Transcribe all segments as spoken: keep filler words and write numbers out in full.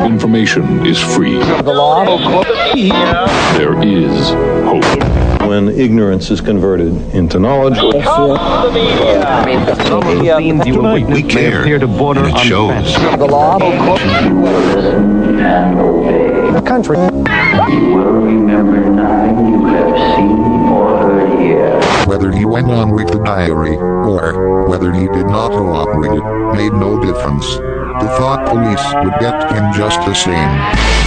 Information is free. The law. There is hope. When ignorance is converted into knowledge. We care, and it shows. The law. The country. You will remember nothing you have seen or heard here. Whether he went on with the diary, or whether he did not go on with it, made no difference. The thought police would get him just the same.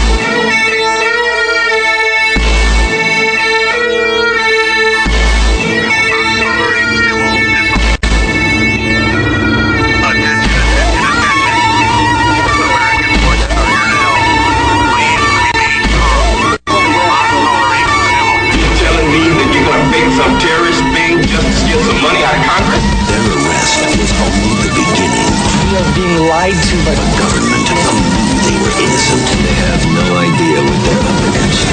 Some terrorist thing just to steal some money out of Congress? Their arrest was only the beginning. We are being lied to by the government who knew they were innocent. They have no idea what they're up against.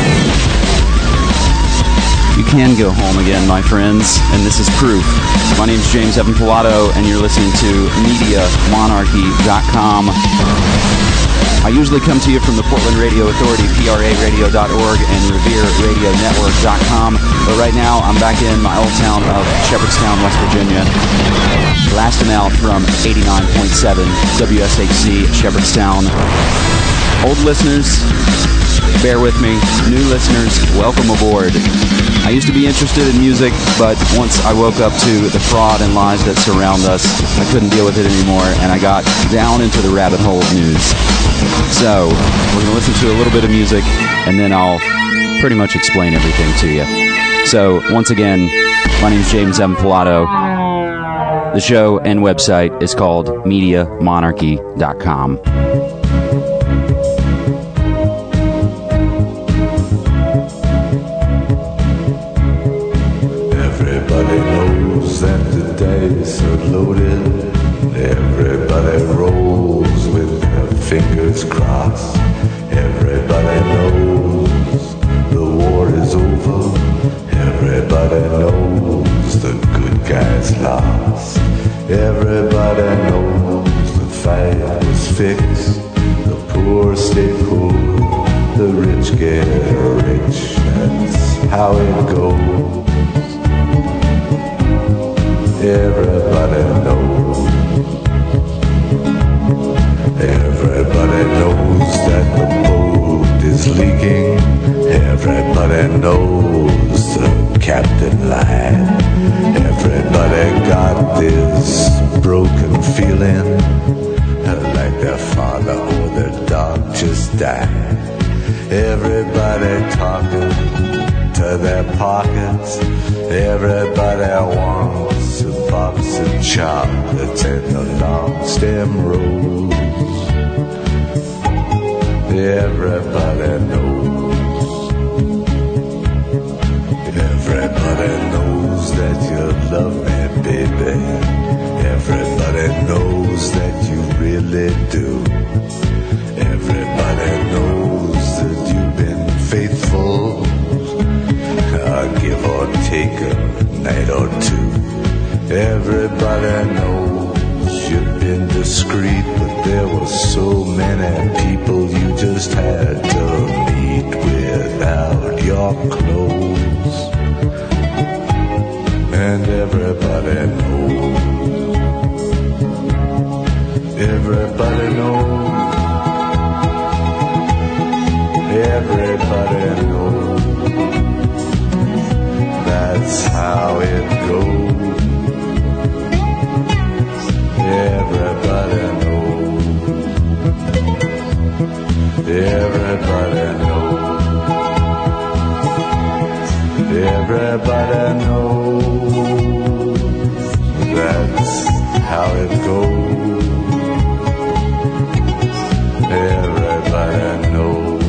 You can go home again, my friends, and this is proof. My name's James Evan Pilato, and you're listening to Media Monarchy dot com. I usually come to you from the Portland Radio Authority, P R A radio dot org, and Revere Radio Network dot com. But right now, I'm back in my old town of Shepherdstown, West Virginia. Blasting out from eighty-nine point seven W S H C Shepherdstown. Old listeners, bear with me. New listeners, welcome aboard. I used to be interested in music, but once I woke up to the fraud and lies that surround us, I couldn't deal with it anymore, and I got down into the rabbit hole of news. So, we're going to listen to a little bit of music, and then I'll pretty much explain everything to you. So, once again, my name's James M. Pilato. The show and website is called Media Monarchy dot com. Everybody knows that the dice are loaded. Everybody rolls with their fingers crossed. Everybody knows the war is over. Everybody knows the good guys lost. Everybody knows the fight was fixed. The poor stay poor, the rich get rich. That's how it goes. Everybody knows. Everybody knows that the boat is leaking. Everybody knows the captain lied. Everybody got this broken feeling, like their father or their dog just died. Everybody talking to their pockets. Everybody wants a box of chocolates and a long stem rose. Everybody knows. Everybody knows that you love me, baby. Everybody knows that you really do. Everybody knows that you've been faithful. Uh, give or take a night or two. Everybody knows you've been discreet, but there were so many people you just had to meet without your clothes. And everybody knows. Everybody knows. Everybody knows. That's how it goes. Everybody knows. Everybody knows. Everybody knows. That's how it goes. Everybody knows.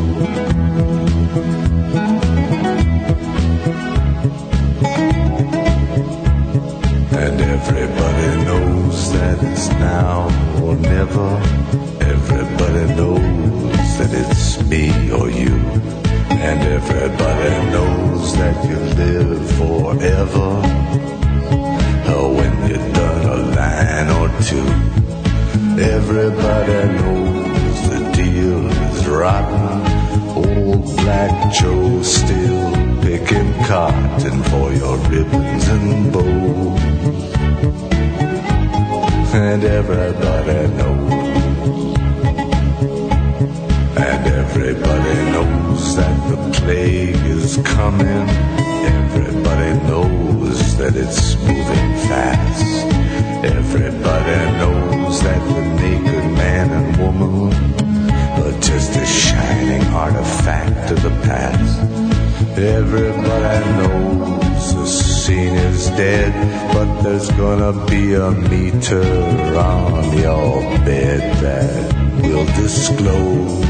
And everybody knows that it's now or never. Everybody knows that it's me or you. And everybody knows that you live forever. hunting for your ribbons and bows. And everybody knows, and everybody knows that the plague is coming. Everybody knows that it's moving fast. Everybody knows that the naked man and woman are just a shining artifact of the past. Everybody knows the scene is dead, but there's gonna be a meter on your bed that will disclose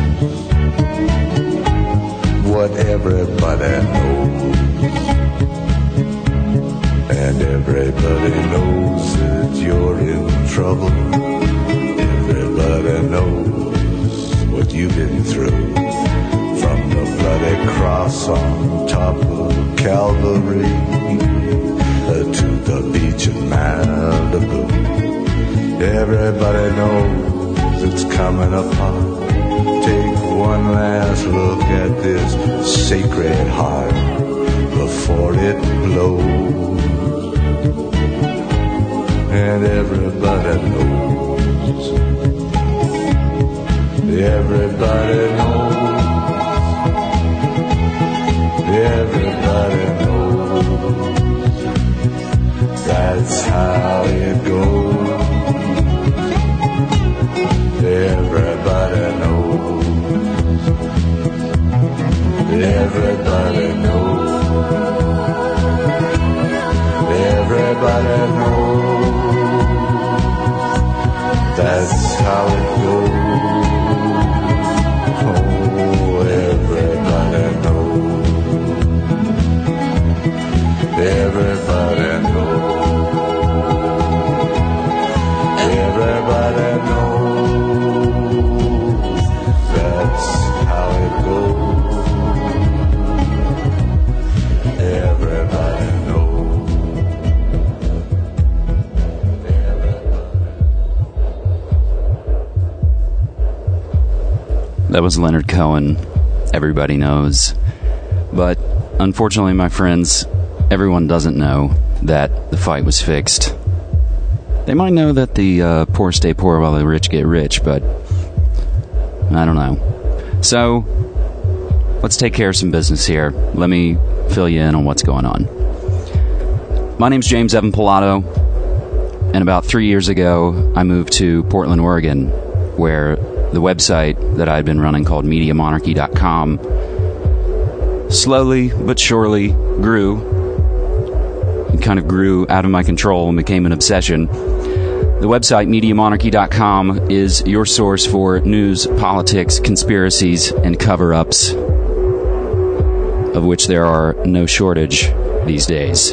what everybody knows. And everybody knows that you're in trouble. Everybody knows what you've been through. From the bloody cross on top of Calvary to the beach in Malibu. Everybody knows it's coming apart. Take one last look at this sacred heart before it blows. And everybody knows, everybody knows, everybody knows, that's how it goes. Everybody knows, everybody knows, everybody knows, that's how it goes. Oh, everybody knows, everybody knows, everybody knows, that's how it goes. Everybody knows. That was Leonard Cohen, Everybody Knows. But unfortunately, my friends, everyone doesn't know that the fight was fixed. They might know that the uh, poor stay poor while the rich get rich, but I don't know. So, let's take care of some business here. Let me fill you in on what's going on. My name's James Evan Pilato, and about three years ago, I moved to Portland, Oregon, where the website that I'd been running called media monarchy dot com slowly but surely grew. It kind of grew out of my control and became an obsession. The website media monarchy dot com is your source for news, politics, conspiracies, and cover-ups, of which there are no shortage these days.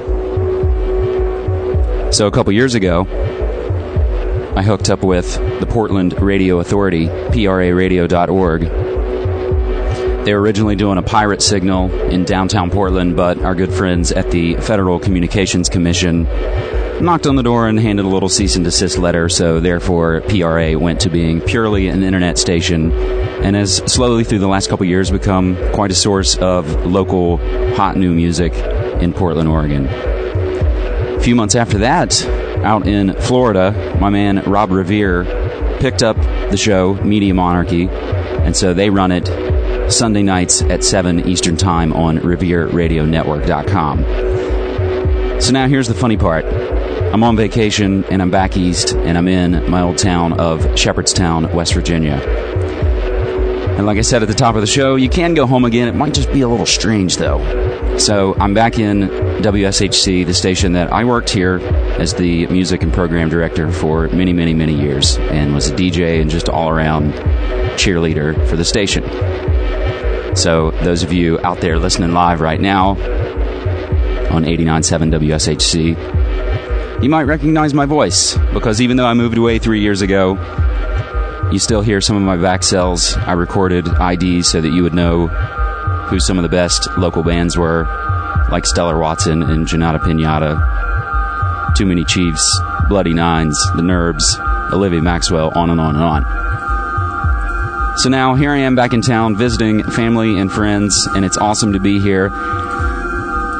So a couple years ago, I hooked up with the Portland Radio Authority, P R A radio dot org. They were originally doing a pirate signal in downtown Portland, but our good friends at the Federal Communications Commission knocked on the door and handed a little cease and desist letter, so therefore P R A went to being purely an internet station and has slowly through the last couple of years become quite a source of local hot new music in Portland, Oregon. A few months after that, out in Florida, my man Rob Revere picked up the show Media Monarchy, and so they run it Sunday nights at seven Eastern Time on Revere Radio Network dot com. So now here's the funny part. I'm on vacation, and I'm back east, and I'm in my old town of Shepherdstown, West Virginia. And like I said at the top of the show, you can go home again. It might just be a little strange, though. So I'm back in W S H C, the station that I worked here as the music and program director for many, many, many years, and was a D J and just all-around cheerleader for the station. So those of you out there listening live right now on eighty-nine point seven W S H C, you might recognize my voice, because even though I moved away three years ago, you still hear some of my back cells. I recorded I Ds so that you would know who some of the best local bands were, like Stellar Watson and Janata Pinata, Too Many Chiefs, Bloody Nines, The Nerbs, Olivia Maxwell, on and on and on. So now here I am back in town visiting family and friends, and it's awesome to be here.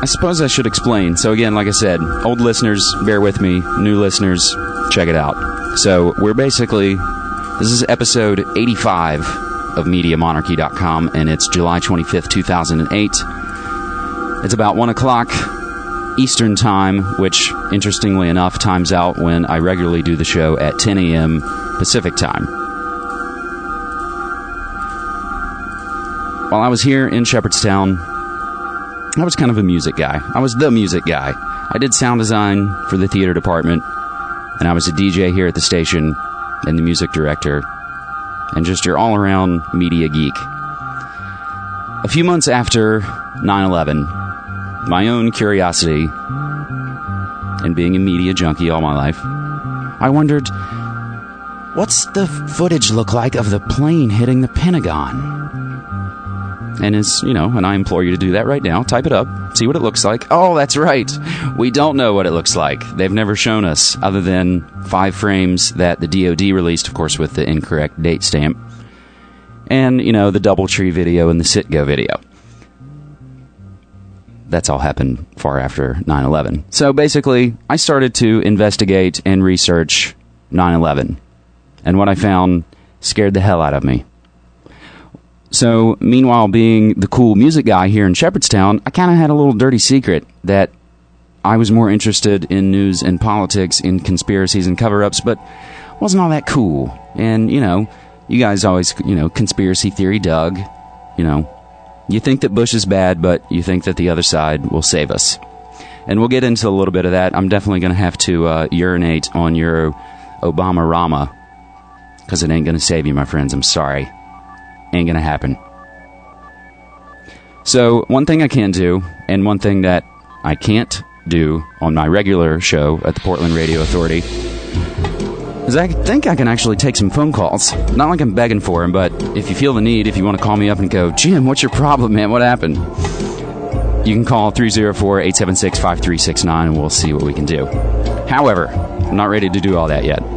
I suppose I should explain. So again, like I said, old listeners, bear with me. New listeners, check it out. So we're basically, this is episode eighty-five of Media Monarchy dot com, and it's July twenty-fifth, two thousand eight. It's about one o'clock Eastern Time, which, interestingly enough, times out when I regularly do the show at ten a.m. Pacific Time. While I was here in Shepherdstown, I was kind of a music guy. I was the music guy. I did sound design for the theater department, and I was a D J here at the station, and the music director, and just your all-around media geek. A few months after nine eleven, my own curiosity, and being a media junkie all my life, I wondered, what's the footage look like of the plane hitting the Pentagon? And as, you know, and I implore you to do that right now. Type it up. See what it looks like. Oh, that's right. We don't know what it looks like. They've never shown us, other than five frames that the D O D released, of course, with the incorrect date stamp. And, you know, the Doubletree video and the Citgo video. That's all happened far after nine eleven. So basically, I started to investigate and research nine eleven. And what I found scared the hell out of me. So, meanwhile, being the cool music guy here in Shepherdstown, I kind of had a little dirty secret that I was more interested in news and politics, in conspiracies and cover-ups, but wasn't all that cool. And, you know, you guys always, you know, conspiracy theory Doug, you know, you think that Bush is bad, but you think that the other side will save us. And we'll get into a little bit of that. I'm definitely going to have to uh, urinate on your Obama-rama, because it ain't going to save you, my friends. I'm sorry. Ain't gonna happen. So, one thing I can do, and one thing that I can't do on my regular show at the Portland Radio Authority, is I think I can actually take some phone calls. Not like I'm begging for them, but if you feel the need, if you want to call me up and go, Jim, what's your problem, man? What happened? You can call three oh four, eight seven six, five three six nine, and we'll see what we can do. However, I'm not ready to do all that yet.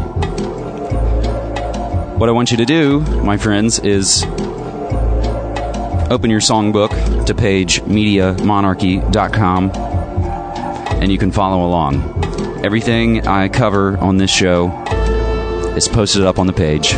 What I want you to do, my friends, is open your songbook to page Media Monarchy dot com, and you can follow along. Everything I cover on this show is posted up on the page.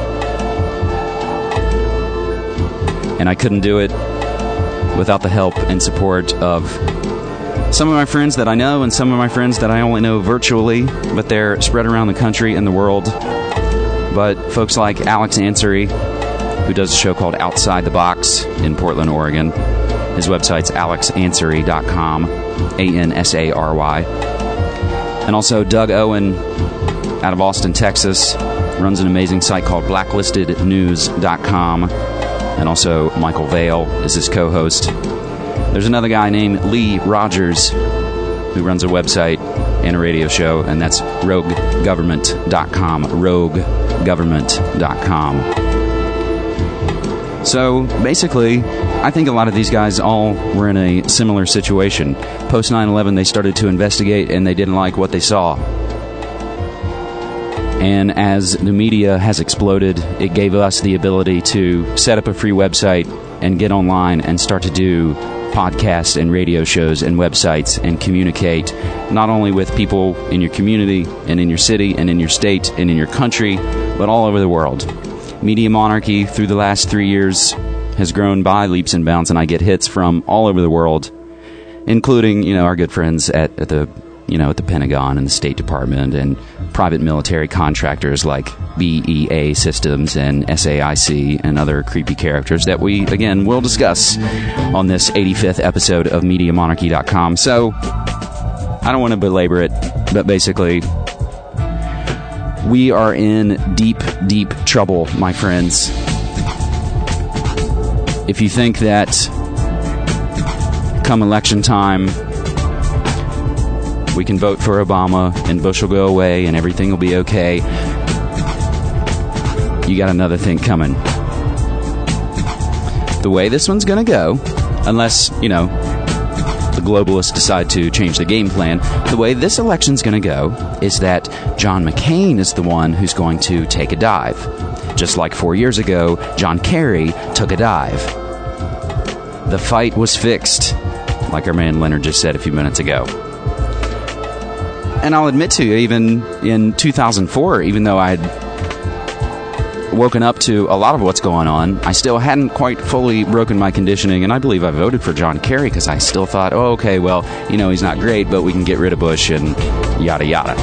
And I couldn't do it without the help and support of some of my friends that I know and some of my friends that I only know virtually, but they're spread around the country and the world. But folks like Alex Ansary, who does a show called Outside the Box in Portland, Oregon. His website's alex ansary dot com, A N S A R Y. And also Doug Owen, out of Austin, Texas, runs an amazing site called blacklisted news dot com. And also Michael Vale is his co-host. There's another guy named Lee Rogers, who runs a website and a radio show, and that's rogue government dot com, rogue government dot com. So, basically, I think a lot of these guys all were in a similar situation. Post nine eleven, they started to investigate, and they didn't like what they saw. And as the media has exploded, it gave us the ability to set up a free website and get online and start to do podcasts and radio shows and websites and communicate not only with people in your community and in your city and in your state and in your country, but all over the world. Media Monarchy, through the last three years, has grown by leaps and bounds, and I get hits from all over the world, including, you know, our good friends at, at the, you know, at the Pentagon and the State Department, and private military contractors like B E A Systems and S A I C and other creepy characters that we, again, will discuss on this eighty-fifth episode of Media Monarchy dot com. So, I don't want to belabor it, but basically, we are in deep, deep trouble, my friends. If you think that come election time, we can vote for Obama and Bush will go away and everything will be okay, you got another thing coming. The way this one's going to go, unless, you know, the globalists decide to change the game plan, the way this election's going to go is that John McCain is the one who's going to take a dive. Just like four years ago, John Kerry took a dive. The fight was fixed. like our man Leonard just said a few minutes ago. And I'll admit to you, even in two thousand four, even though I had woken up to a lot of what's going on, I still hadn't quite fully broken my conditioning, and I believe I voted for John Kerry because I still thought, oh, okay, well, you know, he's not great, but we can get rid of Bush and yada yada.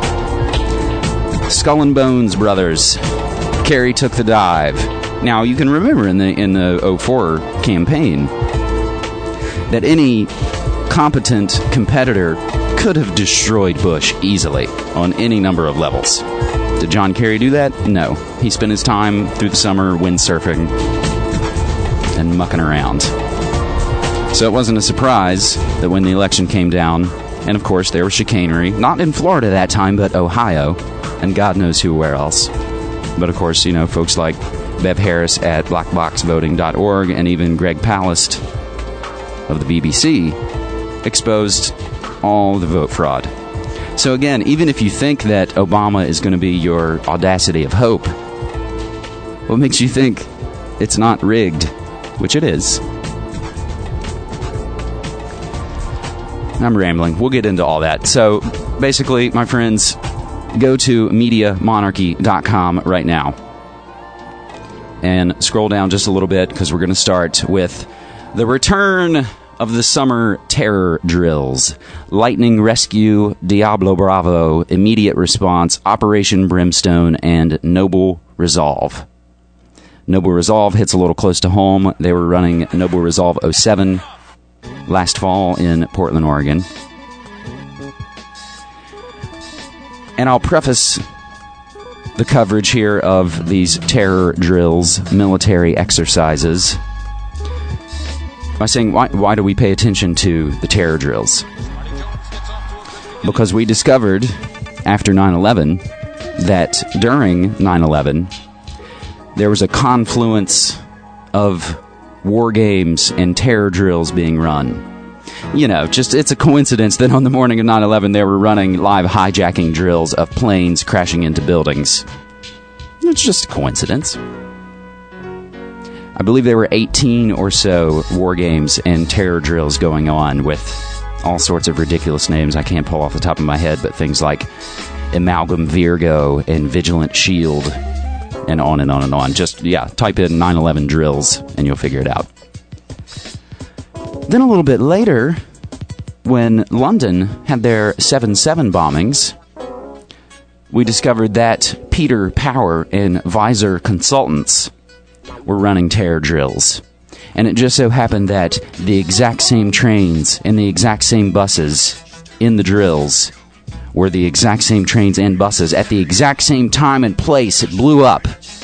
Skull and Bones brothers. Kerry took the dive. Now, you can remember in the in the oh four campaign that any competent competitor could have destroyed Bush easily on any number of levels. Did John Kerry do that? No. He spent his time through the summer windsurfing and mucking around. So it wasn't a surprise that when the election came down, and of course there was chicanery, not in Florida that time, but Ohio, and God knows who where else. But of course, you know, folks like Bev Harris at black box voting dot org and even Greg Palast of the B B C exposed all the vote fraud. So again, even if you think that Obama is going to be your audacity of hope, what makes you think it's not rigged? Which it is. I'm rambling. We'll get into all that. So basically, my friends, go to media monarchy dot com right now and scroll down just a little bit because we're going to start with the return of the summer terror drills. Lightning Rescue, Diablo Bravo, Immediate Response, Operation Brimstone, and Noble Resolve. Noble Resolve hits a little close to home. They were running Noble Resolve oh seven last fall in Portland, Oregon. And I'll preface the coverage here of these terror drills, military exercises, by saying, why, why do we pay attention to the terror drills? Because we discovered after nine eleven that during nine eleven there was a confluence of war games and terror drills being run. You know, just it's a coincidence that on the morning of nine eleven they were running live hijacking drills of planes crashing into buildings. It's just a coincidence. I believe there were eighteen or so war games and terror drills going on with all sorts of ridiculous names I can't pull off the top of my head, but things like Amalgam Virgo and Vigilant Shield and on and on and on. Just, yeah, type in nine eleven drills and you'll figure it out. Then a little bit later, when London had their seven seven bombings, we discovered that Peter Power and Visor Consultants were running terror drills. And it just so happened that the exact same trains and the exact same buses in the drills were the exact same trains and buses at the exact same time and place it blew up.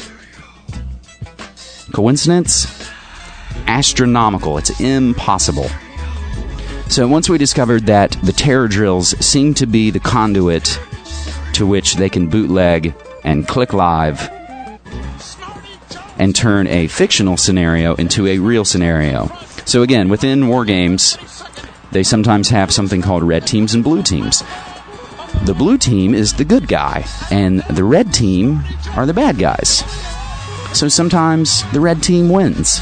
Coincidence? Astronomical. It's impossible. So once we discovered that the terror drills seem to be the conduit to which they can bootleg and click live and turn a fictional scenario into a real scenario. So again, within war games, they sometimes have something called red teams and blue teams. The blue team is the good guy, and the red team are the bad guys. So sometimes the red team wins.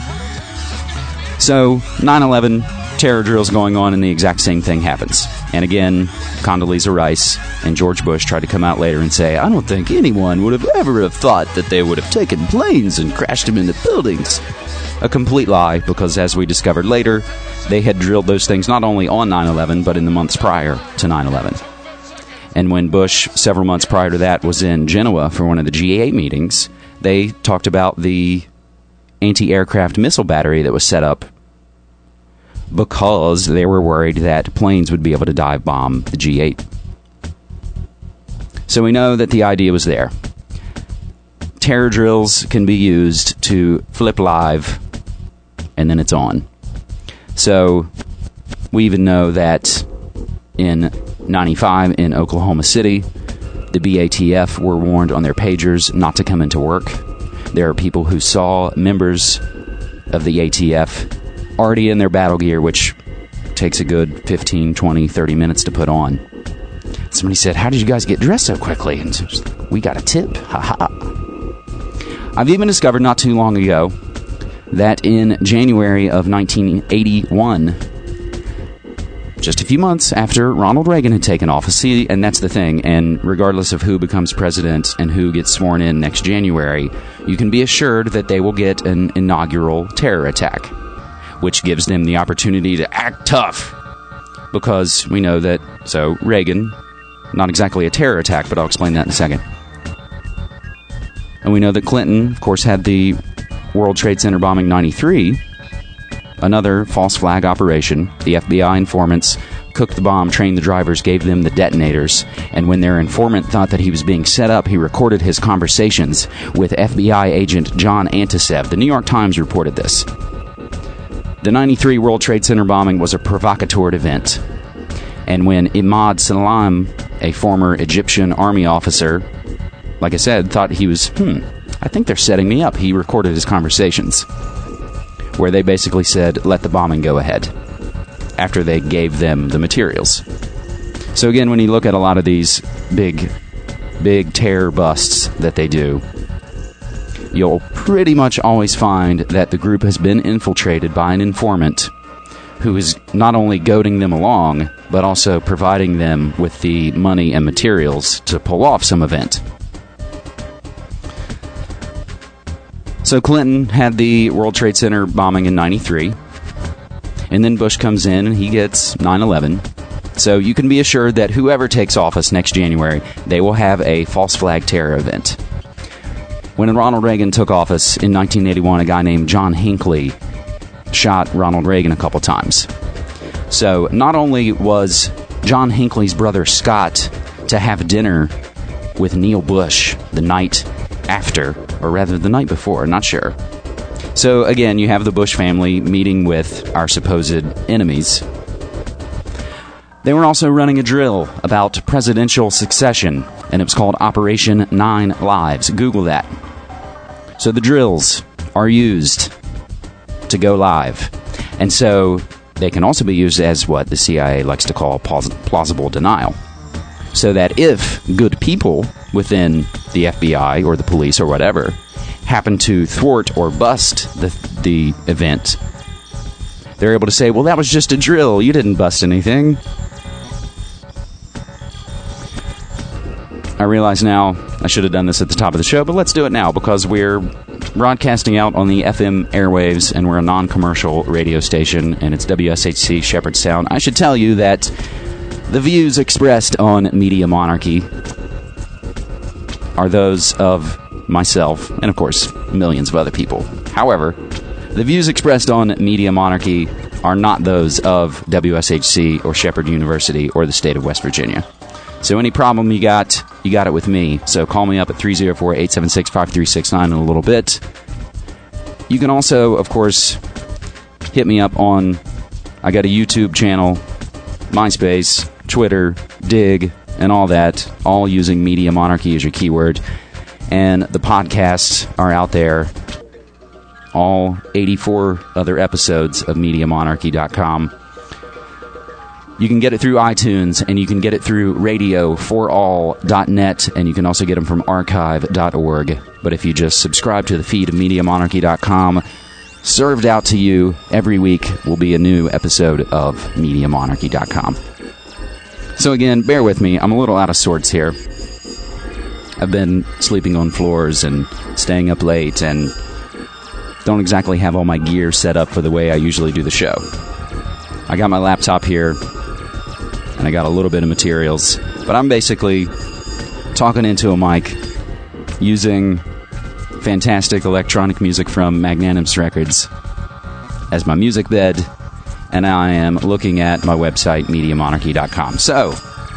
So nine eleven, terror drills going on, and the exact same thing happens. And again, Condoleezza Rice and George Bush tried to come out later and say, I don't think anyone would have ever have thought that they would have taken planes and crashed them into buildings. A complete lie, because as we discovered later, they had drilled those things not only on nine eleven, but in the months prior to nine eleven. And when Bush, several months prior to that, was in Genoa for one of the G eight meetings, they talked about the anti-aircraft missile battery that was set up because they were worried that planes would be able to dive bomb the G eight. So we know that the idea was there. Terror drills can be used to flip live, and then it's on. So we even know that in ninety-five in Oklahoma City, the B A T F were warned on their pagers not to come into work. There are people who saw members of the A T F already in their battle gear, which takes a good fifteen, twenty, thirty minutes to put on. Somebody said, how did you guys get dressed so quickly? And so like, we got a tip. Ha ha. I've even discovered not too long ago that in January of nineteen eighty-one, just a few months after Ronald Reagan had taken office. See, and that's the thing. And regardless of who becomes president and who gets sworn in next January, you can be assured that they will get an inaugural terror attack, which gives them the opportunity to act tough. Because we know that, so Reagan, not exactly a terror attack, but I'll explain that in a second. And we know that Clinton, of course, had the World Trade Center bombing ninety-three, another false flag operation. The F B I informants cooked the bomb, trained the drivers, gave them the detonators, and when their informant thought that he was being set up, he recorded his conversations with F B I agent John Antisev. The New York Times reported this. The ninety-three World Trade Center bombing was a provocateur event, and when Imad Salam, a former Egyptian army officer, like I said, thought he was, hmm, I think they're setting me up, he recorded his conversations, where they basically said, let the bombing go ahead, after they gave them the materials. So again, when you look at a lot of these big, big terror busts that they do, you'll pretty much always find that the group has been infiltrated by an informant who is not only goading them along, but also providing them with the money and materials to pull off some event. So Clinton had the World Trade Center bombing in ninety-three, and then Bush comes in and he gets nine eleven. So you can be assured that whoever takes office next January, they will have a false flag terror event. When Ronald Reagan took office in nineteen eighty-one, a guy named John Hinckley shot Ronald Reagan a couple times. So not only was John Hinckley's brother Scott to have dinner with Neil Bush the night after, or rather the night before, not sure. So again, you have the Bush family meeting with our supposed enemies. They were also running a drill about presidential succession, and it was called Operation Nine Lives. Google that. So the drills are used to go live. And so they can also be used as what the C I A likes to call plausible denial. So that if good people within the F B I or the police or whatever happen to thwart or bust the the event, they're able to say, well, that was just a drill. You didn't bust anything. I realize now I should have done this at the top of the show, but let's do it now because we're broadcasting out on the F M airwaves and we're a non-commercial radio station and it's W S H C Shepherdstown. I should tell you that the views expressed on Media Monarchy are those of myself and, of course, millions of other people. However, the views expressed on Media Monarchy are not those of W S H C or Shepherd University or the state of West Virginia. So any problem you got, you got it with me. So call me up at three oh four, eight seven six, five three six nine in a little bit. You can also, of course, hit me up on, I got a YouTube channel, MySpace, Twitter, Dig, and all that, all using Media Monarchy as your keyword. And the podcasts are out there, all eighty-four other episodes of Media Monarchy dot com. You can get it through iTunes, and you can get it through radio for all dot net, and you can also get them from archive dot org. But if you just subscribe to the feed of Media Monarchy dot com, served out to you every week will be a new episode of Media Monarchy dot com. So again, bear with me. I'm a little out of sorts here. I've been sleeping on floors and staying up late and don't exactly have all my gear set up for the way I usually do the show. I got my laptop here and I got a little bit of materials, but I'm basically talking into a mic using fantastic electronic music from Magnanimous Records as my music bed, and I am looking at my website, Media Monarchy dot com. So,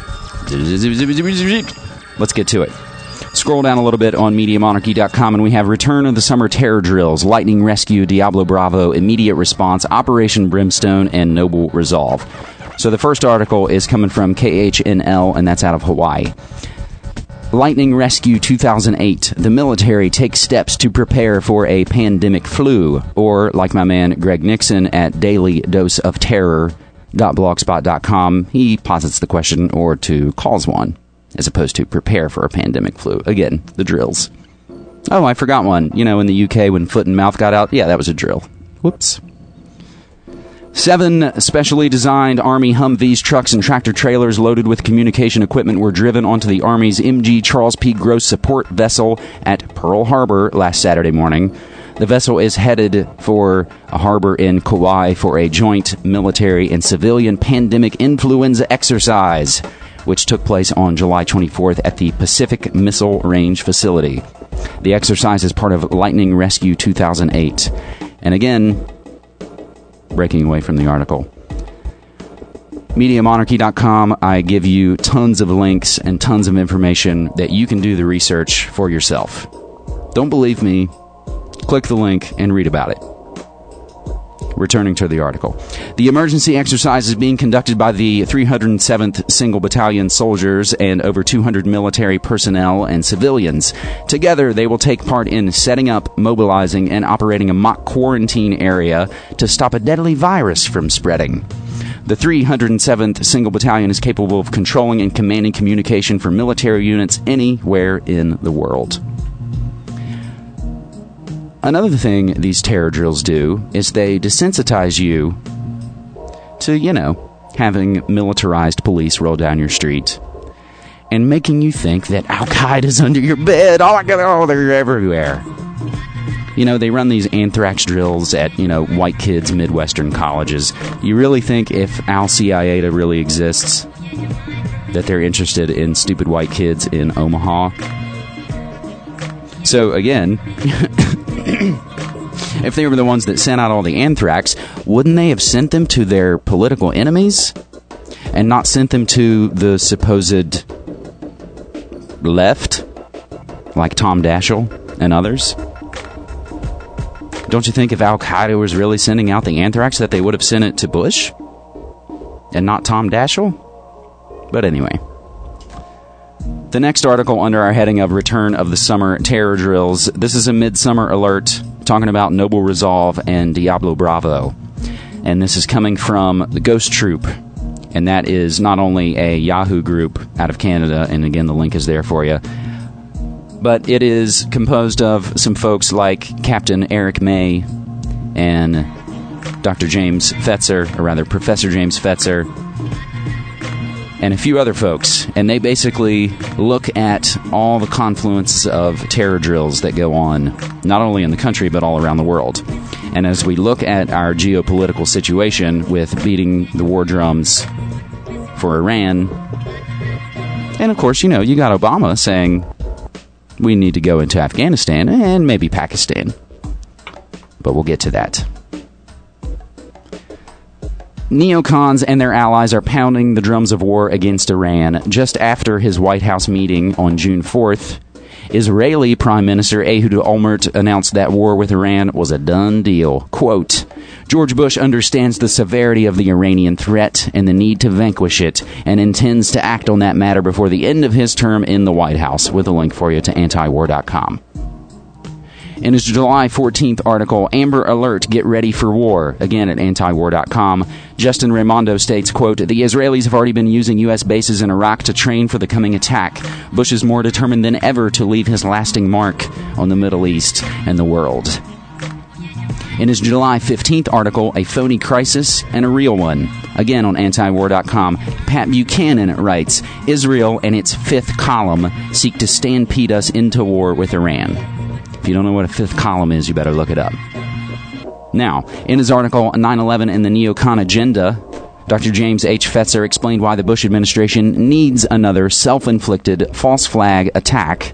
let's get to it. Scroll down a little bit on Media Monarchy dot com, and we have Return of the Summer Terror Drills, Lightning Rescue, Diablo Bravo, Immediate Response, Operation Brimstone, and Noble Resolve. So the first article is coming from K H N L, and that's out of Hawaii. Lightning Rescue two thousand eight. The military takes steps to prepare for a pandemic flu. Or, like my man Greg Nixon at daily dose of terror dot blogspot dot com, he posits the question, or to cause one, as opposed to prepare for a pandemic flu. Again, the drills. Oh, I forgot one. You know, in the U K when foot and mouth got out, yeah, that was a drill. Whoops. Seven specially designed Army Humvees, trucks, and tractor-trailers loaded with communication equipment were driven onto the Army's M G Charles P. Gross support vessel at Pearl Harbor last Saturday morning. The vessel is headed for a harbor in Kauai for a joint military and civilian pandemic influenza exercise, which took place on July twenty-fourth at the Pacific Missile Range facility. The exercise is part of Lightning Rescue two thousand eight. And again, breaking away from the article, media monarchy dot com, I give you tons of links and tons of information that you can do the research for yourself. Don't believe me? Click the link and read about it. Returning to the article. The emergency exercise is being conducted by the three hundred seventh Single Battalion soldiers and over two hundred military personnel and civilians. Together, they will take part in setting up, mobilizing, and operating a mock quarantine area to stop a deadly virus from spreading. The three hundred seventh Single Battalion is capable of controlling and commanding communication for military units anywhere in the world. Another thing these terror drills do is they desensitize you to, you know, having militarized police roll down your street and making you think that Al-Qaeda's under your bed. Oh, my God, oh, they're everywhere. You know, they run these anthrax drills at, you know, white kids' Midwestern colleges. You really think if Al-C I A really exists, that they're interested in stupid white kids in Omaha? So, again, if they were the ones that sent out all the anthrax, wouldn't they have sent them to their political enemies and not sent them to the supposed left, like Tom Daschle and others? Don't you think if Al-Qaeda was really sending out the anthrax that they would have sent it to Bush and not Tom Daschle? But anyway. The next article under our heading of Return of the Summer Terror Drills, this is a midsummer alert talking about Noble Resolve and Diablo Bravo. And this is coming from the Ghost Troop. And that is not only a Yahoo group out of Canada, and again, the link is there for you, but it is composed of some folks like Captain Eric May and Doctor James Fetzer, or rather Professor James Fetzer, and a few other folks, and they basically look at all the confluence of terror drills that go on, not only in the country, but all around the world. And as we look at our geopolitical situation with beating the war drums for Iran, and of course, you know, you got Obama saying we need to go into Afghanistan and maybe Pakistan. But we'll get to that. Neocons and their allies are pounding the drums of war against Iran. Just after his White House meeting on June fourth, Israeli Prime Minister Ehud Olmert announced that war with Iran was a done deal. Quote, George Bush understands the severity of the Iranian threat and the need to vanquish it, and intends to act on that matter before the end of his term in the White House, with a link for you to anti war dot com. In his July fourteenth article, Amber Alert, Get Ready for War, again at anti war dot com, Justin Raimondo states, quote, the Israelis have already been using U S bases in Iraq to train for the coming attack. Bush is more determined than ever to leave his lasting mark on the Middle East and the world. In his July fifteenth article, A Phony Crisis and a Real One, again on anti war dot com, Pat Buchanan writes, Israel and its fifth column seek to stampede us into war with Iran. If you don't know what a fifth column is, you better look it up. Now, in his article, nine eleven and the Neocon Agenda, Doctor James H. Fetzer explained why the Bush administration needs another self-inflicted false flag attack.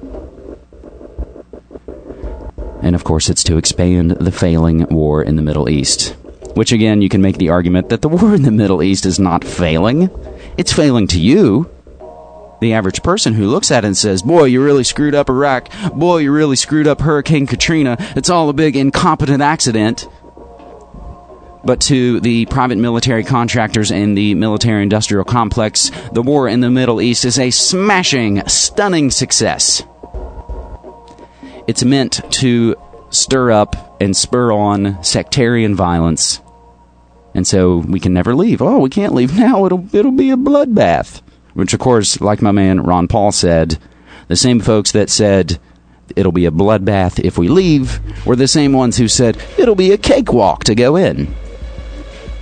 And, of course, it's to expand the failing war in the Middle East. Which, again, you can make the argument that the war in the Middle East is not failing. It's failing to you, the average person who looks at it and says, boy, you really screwed up Iraq. Boy, you really screwed up Hurricane Katrina. It's all a big incompetent accident. But to the private military contractors and the military-industrial complex, the war in the Middle East is a smashing, stunning success. It's meant to stir up and spur on sectarian violence. And so we can never leave. Oh, we can't leave now. It'll it'll be a bloodbath. Which, of course, like my man Ron Paul said, the same folks that said it'll be a bloodbath if we leave were the same ones who said it'll be a cakewalk to go in.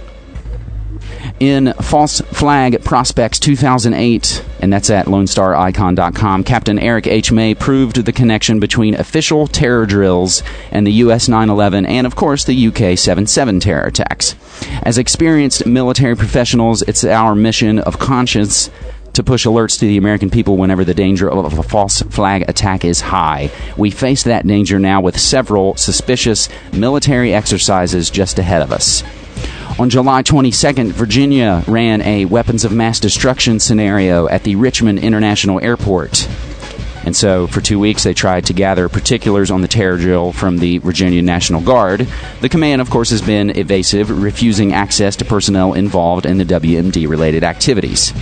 In False Flag Prospects two thousand eight, and that's at lone star icon dot com, Captain Eric H. May proved the connection between official terror drills and the U S nine eleven and, of course, the U K seven seven terror attacks. As experienced military professionals, it's our mission of conscience to push alerts to the American people whenever the danger of a false flag attack is high. We face that danger now with several suspicious military exercises just ahead of us. On July twenty-second, Virginia ran a weapons of mass destruction scenario at the Richmond International Airport. And so, for two weeks, they tried to gather particulars on the terror drill from the Virginia National Guard. The command, of course, has been evasive, refusing access to personnel involved in the W M D-related activities.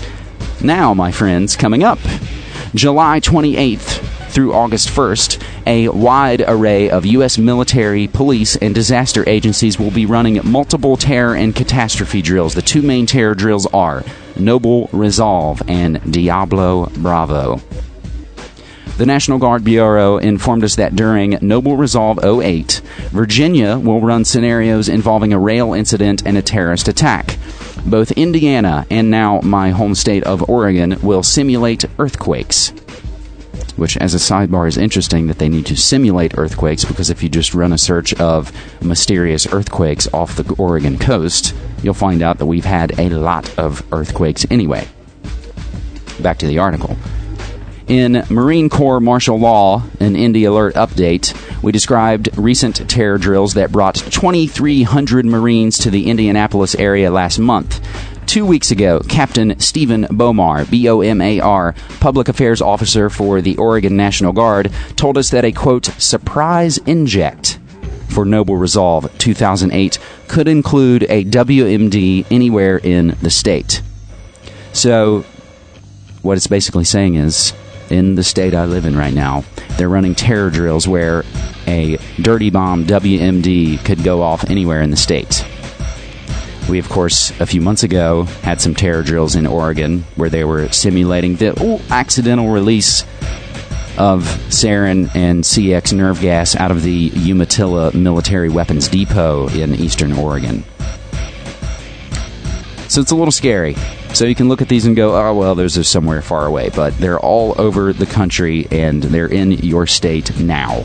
Now, my friends, coming up, July twenty-eighth through August first, a wide array of U S military, police, and disaster agencies will be running multiple terror and catastrophe drills. The two main terror drills are Noble Resolve and Diablo Bravo. The National Guard Bureau informed us that during Noble Resolve oh eight, Virginia will run scenarios involving a rail incident and a terrorist attack. Both Indiana and now my home state of Oregon will simulate earthquakes. Which, as a sidebar, is interesting that they need to simulate earthquakes, because if you just run a search of mysterious earthquakes off the Oregon coast, you'll find out that we've had a lot of earthquakes anyway. Back to the article. In Marine Corps Martial Law, an Indy Alert update, we described recent terror drills that brought twenty-three hundred Marines to the Indianapolis area last month. Two weeks ago, Captain Stephen Bomar, B O M A R, Public Affairs Officer for the Oregon National Guard, told us that a, quote, surprise inject for Noble Resolve two thousand eight could include a W M D anywhere in the state. So, what it's basically saying is, in the state I live in right now, they're running terror drills where a dirty bomb W M D could go off anywhere in the state. We, of course, a few months ago, had some terror drills in Oregon where they were simulating the ooh, accidental release of sarin and C X nerve gas out of the Umatilla Military Weapons Depot in eastern Oregon. So it's a little scary. So you can look at these and go, oh, well, those are somewhere far away. But they're all over the country, and they're in your state now.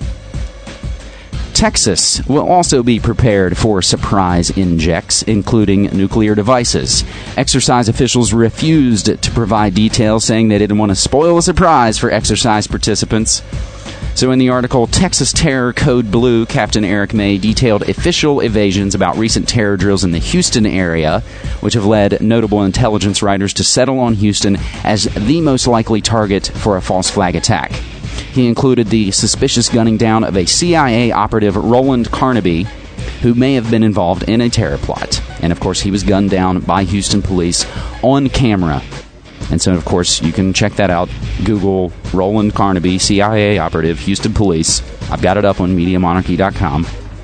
Texas will also be prepared for surprise injects, including nuclear devices. Exercise officials refused to provide details, saying they didn't want to spoil a surprise for exercise participants. So in the article, Texas Terror Code Blue, Captain Eric May detailed official evasions about recent terror drills in the Houston area, which have led notable intelligence writers to settle on Houston as the most likely target for a false flag attack. He included the suspicious gunning down of a C I A operative, Roland Carnaby, who may have been involved in a terror plot. And, of course, he was gunned down by Houston police on camera. And so, of course, you can check that out. Google Roland Carnaby, C I A operative, Houston police. I've got it up on media monarchy dot com.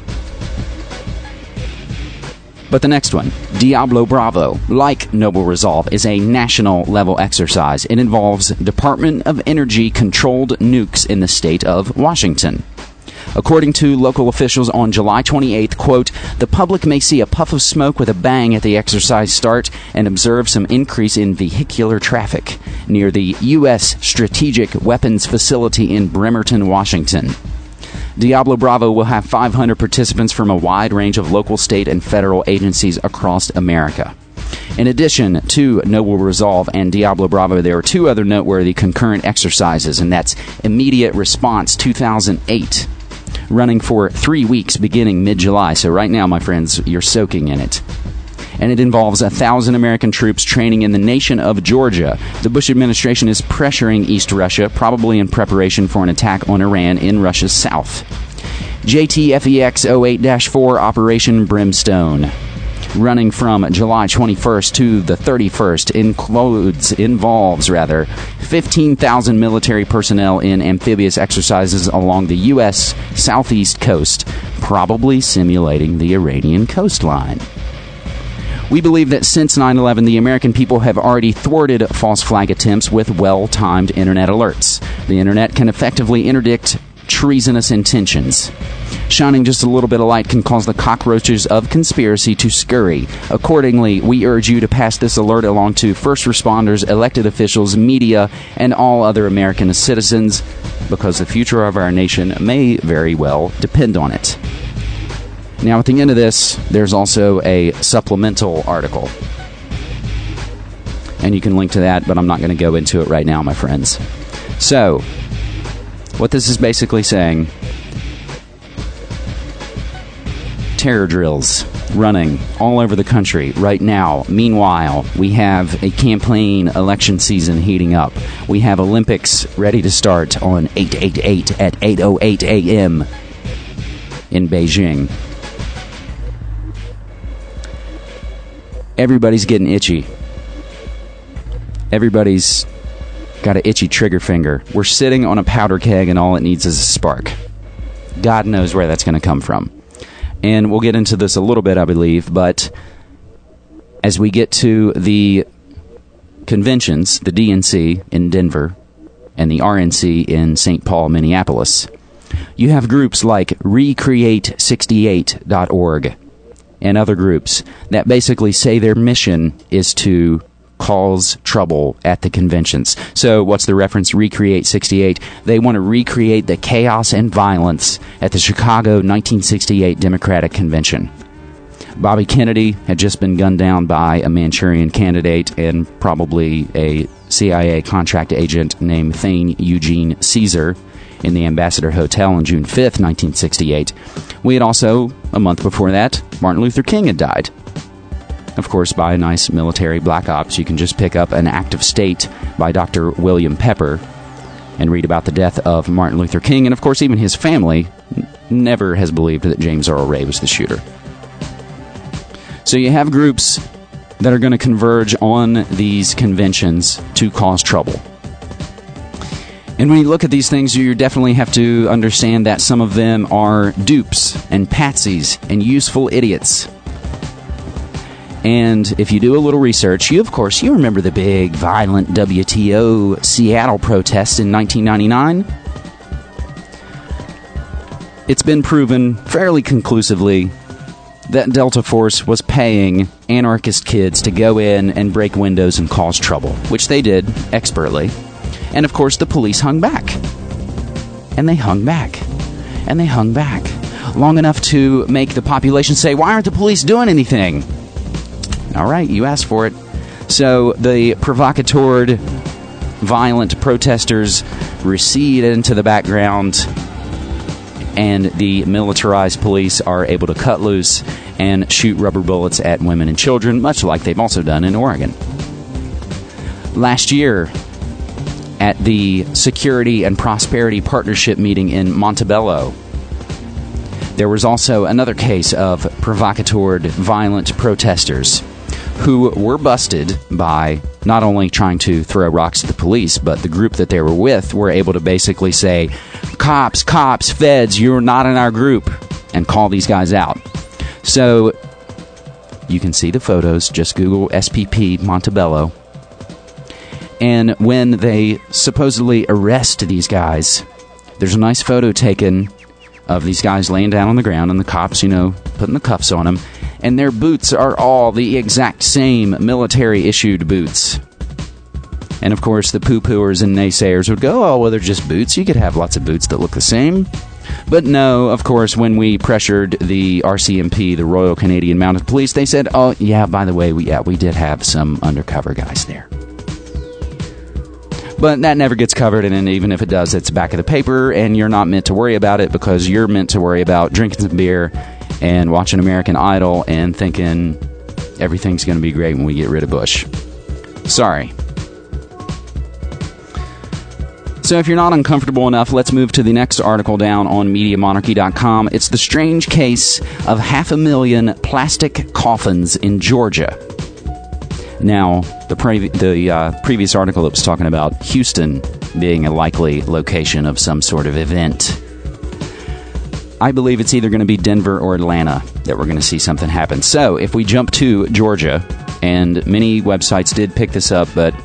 But the next one, Diablo Bravo, like Noble Resolve, is a national-level exercise. It involves Department of Energy-controlled nukes in the state of Washington. According to local officials on July twenty-eighth, quote, the public may see a puff of smoke with a bang at the exercise start and observe some increase in vehicular traffic near the U S Strategic Weapons Facility in Bremerton, Washington. Diablo Bravo will have five hundred participants from a wide range of local, state, and federal agencies across America. In addition to Noble Resolve and Diablo Bravo, there are two other noteworthy concurrent exercises, and that's Immediate Response two thousand eight, running for three weeks beginning mid-July. So right now, my friends, you're soaking in it. And it involves a thousand American troops training in the nation of Georgia. The Bush administration is pressuring East Russia, probably in preparation for an attack on Iran in Russia's south. J T F E X oh eight dash four Operation Brimstone, running from July twenty-first to the thirty-first, includes, involves, rather, fifteen thousand military personnel in amphibious exercises along the U S southeast coast, probably simulating the Iranian coastline. We believe that since nine eleven, the American people have already thwarted false flag attempts with well-timed internet alerts. The internet can effectively interdict treasonous intentions. Shining just a little bit of light can cause the cockroaches of conspiracy to scurry. Accordingly, we urge you to pass this alert along to first responders, elected officials, media, and all other American citizens, because the future of our nation may very well depend on it. Now, at the end of this, there's also a supplemental article. And you can link to that, but I'm not going to go into it right now, my friends. So, what this is basically saying, terror drills running all over the country right now. Meanwhile, we have a campaign election season heating up. We have Olympics ready to start on eight eight eight at eight oh eight a.m. in Beijing. Everybody's getting itchy. Everybody's got an itchy trigger finger. We're sitting on a powder keg and all it needs is a spark. God knows where that's going to come from. And we'll get into this a little bit, I believe, but as we get to the conventions, the D N C in Denver and the R N C in Saint Paul, Minneapolis, you have groups like recreate sixty-eight dot org and other groups that basically say their mission is to cause trouble at the conventions. So what's the reference? Recreate sixty-eight. They want to recreate the chaos and violence at the Chicago nineteen sixty-eight Democratic Convention. Bobby Kennedy had just been gunned down by a Manchurian candidate and probably a C I A contract agent named Thane Eugene Caesar in the Ambassador Hotel on June fifth, nineteen sixty-eight. We had also, a month before that, Martin Luther King had died. Of course, by a nice military black ops. You can just pick up An Act of State by Doctor William Pepper and read about the death of Martin Luther King. And of course, even his family n- never has believed that James Earl Ray was the shooter. So you have groups that are going to converge on these conventions to cause trouble. And when you look at these things, you definitely have to understand that some of them are dupes and patsies and useful idiots. And if you do a little research, you, of course, you remember the big, violent W T O Seattle protests in nineteen ninety-nine? It's been proven fairly conclusively that Delta Force was paying anarchist kids to go in and break windows and cause trouble, which they did expertly. And, of course, the police hung back. And they hung back. And they hung back. Long enough to make the population say, why aren't the police doing anything? All right, you asked for it. So the provocateur, violent protesters recede into the background, and the militarized police are able to cut loose and shoot rubber bullets at women and children, much like they've also done in Oregon. Last year, at the Security and Prosperity Partnership meeting in Montebello, there was also another case of provocateur, violent protesters who were busted by not only trying to throw rocks at the police, but the group that they were with were able to basically say, cops, cops, feds, you're not in our group, and call these guys out. So you can see the photos. Just Google S P P Montebello. And when they supposedly arrest these guys, there's a nice photo taken of these guys laying down on the ground and the cops, you know, putting the cuffs on them. And their boots are all the exact same military-issued boots. And, of course, the poo-pooers and naysayers would go, oh, well, they're just boots. You could have lots of boots that look the same. But no, of course, when we pressured the R C M P, the Royal Canadian Mounted Police, they said, oh, yeah, by the way, we, yeah, we did have some undercover guys there. But that never gets covered, and even if it does, it's back of the paper, and you're not meant to worry about it because you're meant to worry about drinking some beer and watching American Idol and thinking everything's going to be great when we get rid of Bush. Sorry. So if you're not uncomfortable enough, let's move to the next article down on media monarchy dot com. It's the strange case of half a million plastic coffins in Georgia. Now, the, pre- the uh, previous article that was talking about Houston being a likely location of some sort of event. I believe it's either going to be Denver or Atlanta that we're going to see something happen. So, if we jump to Georgia, and many websites did pick this up, but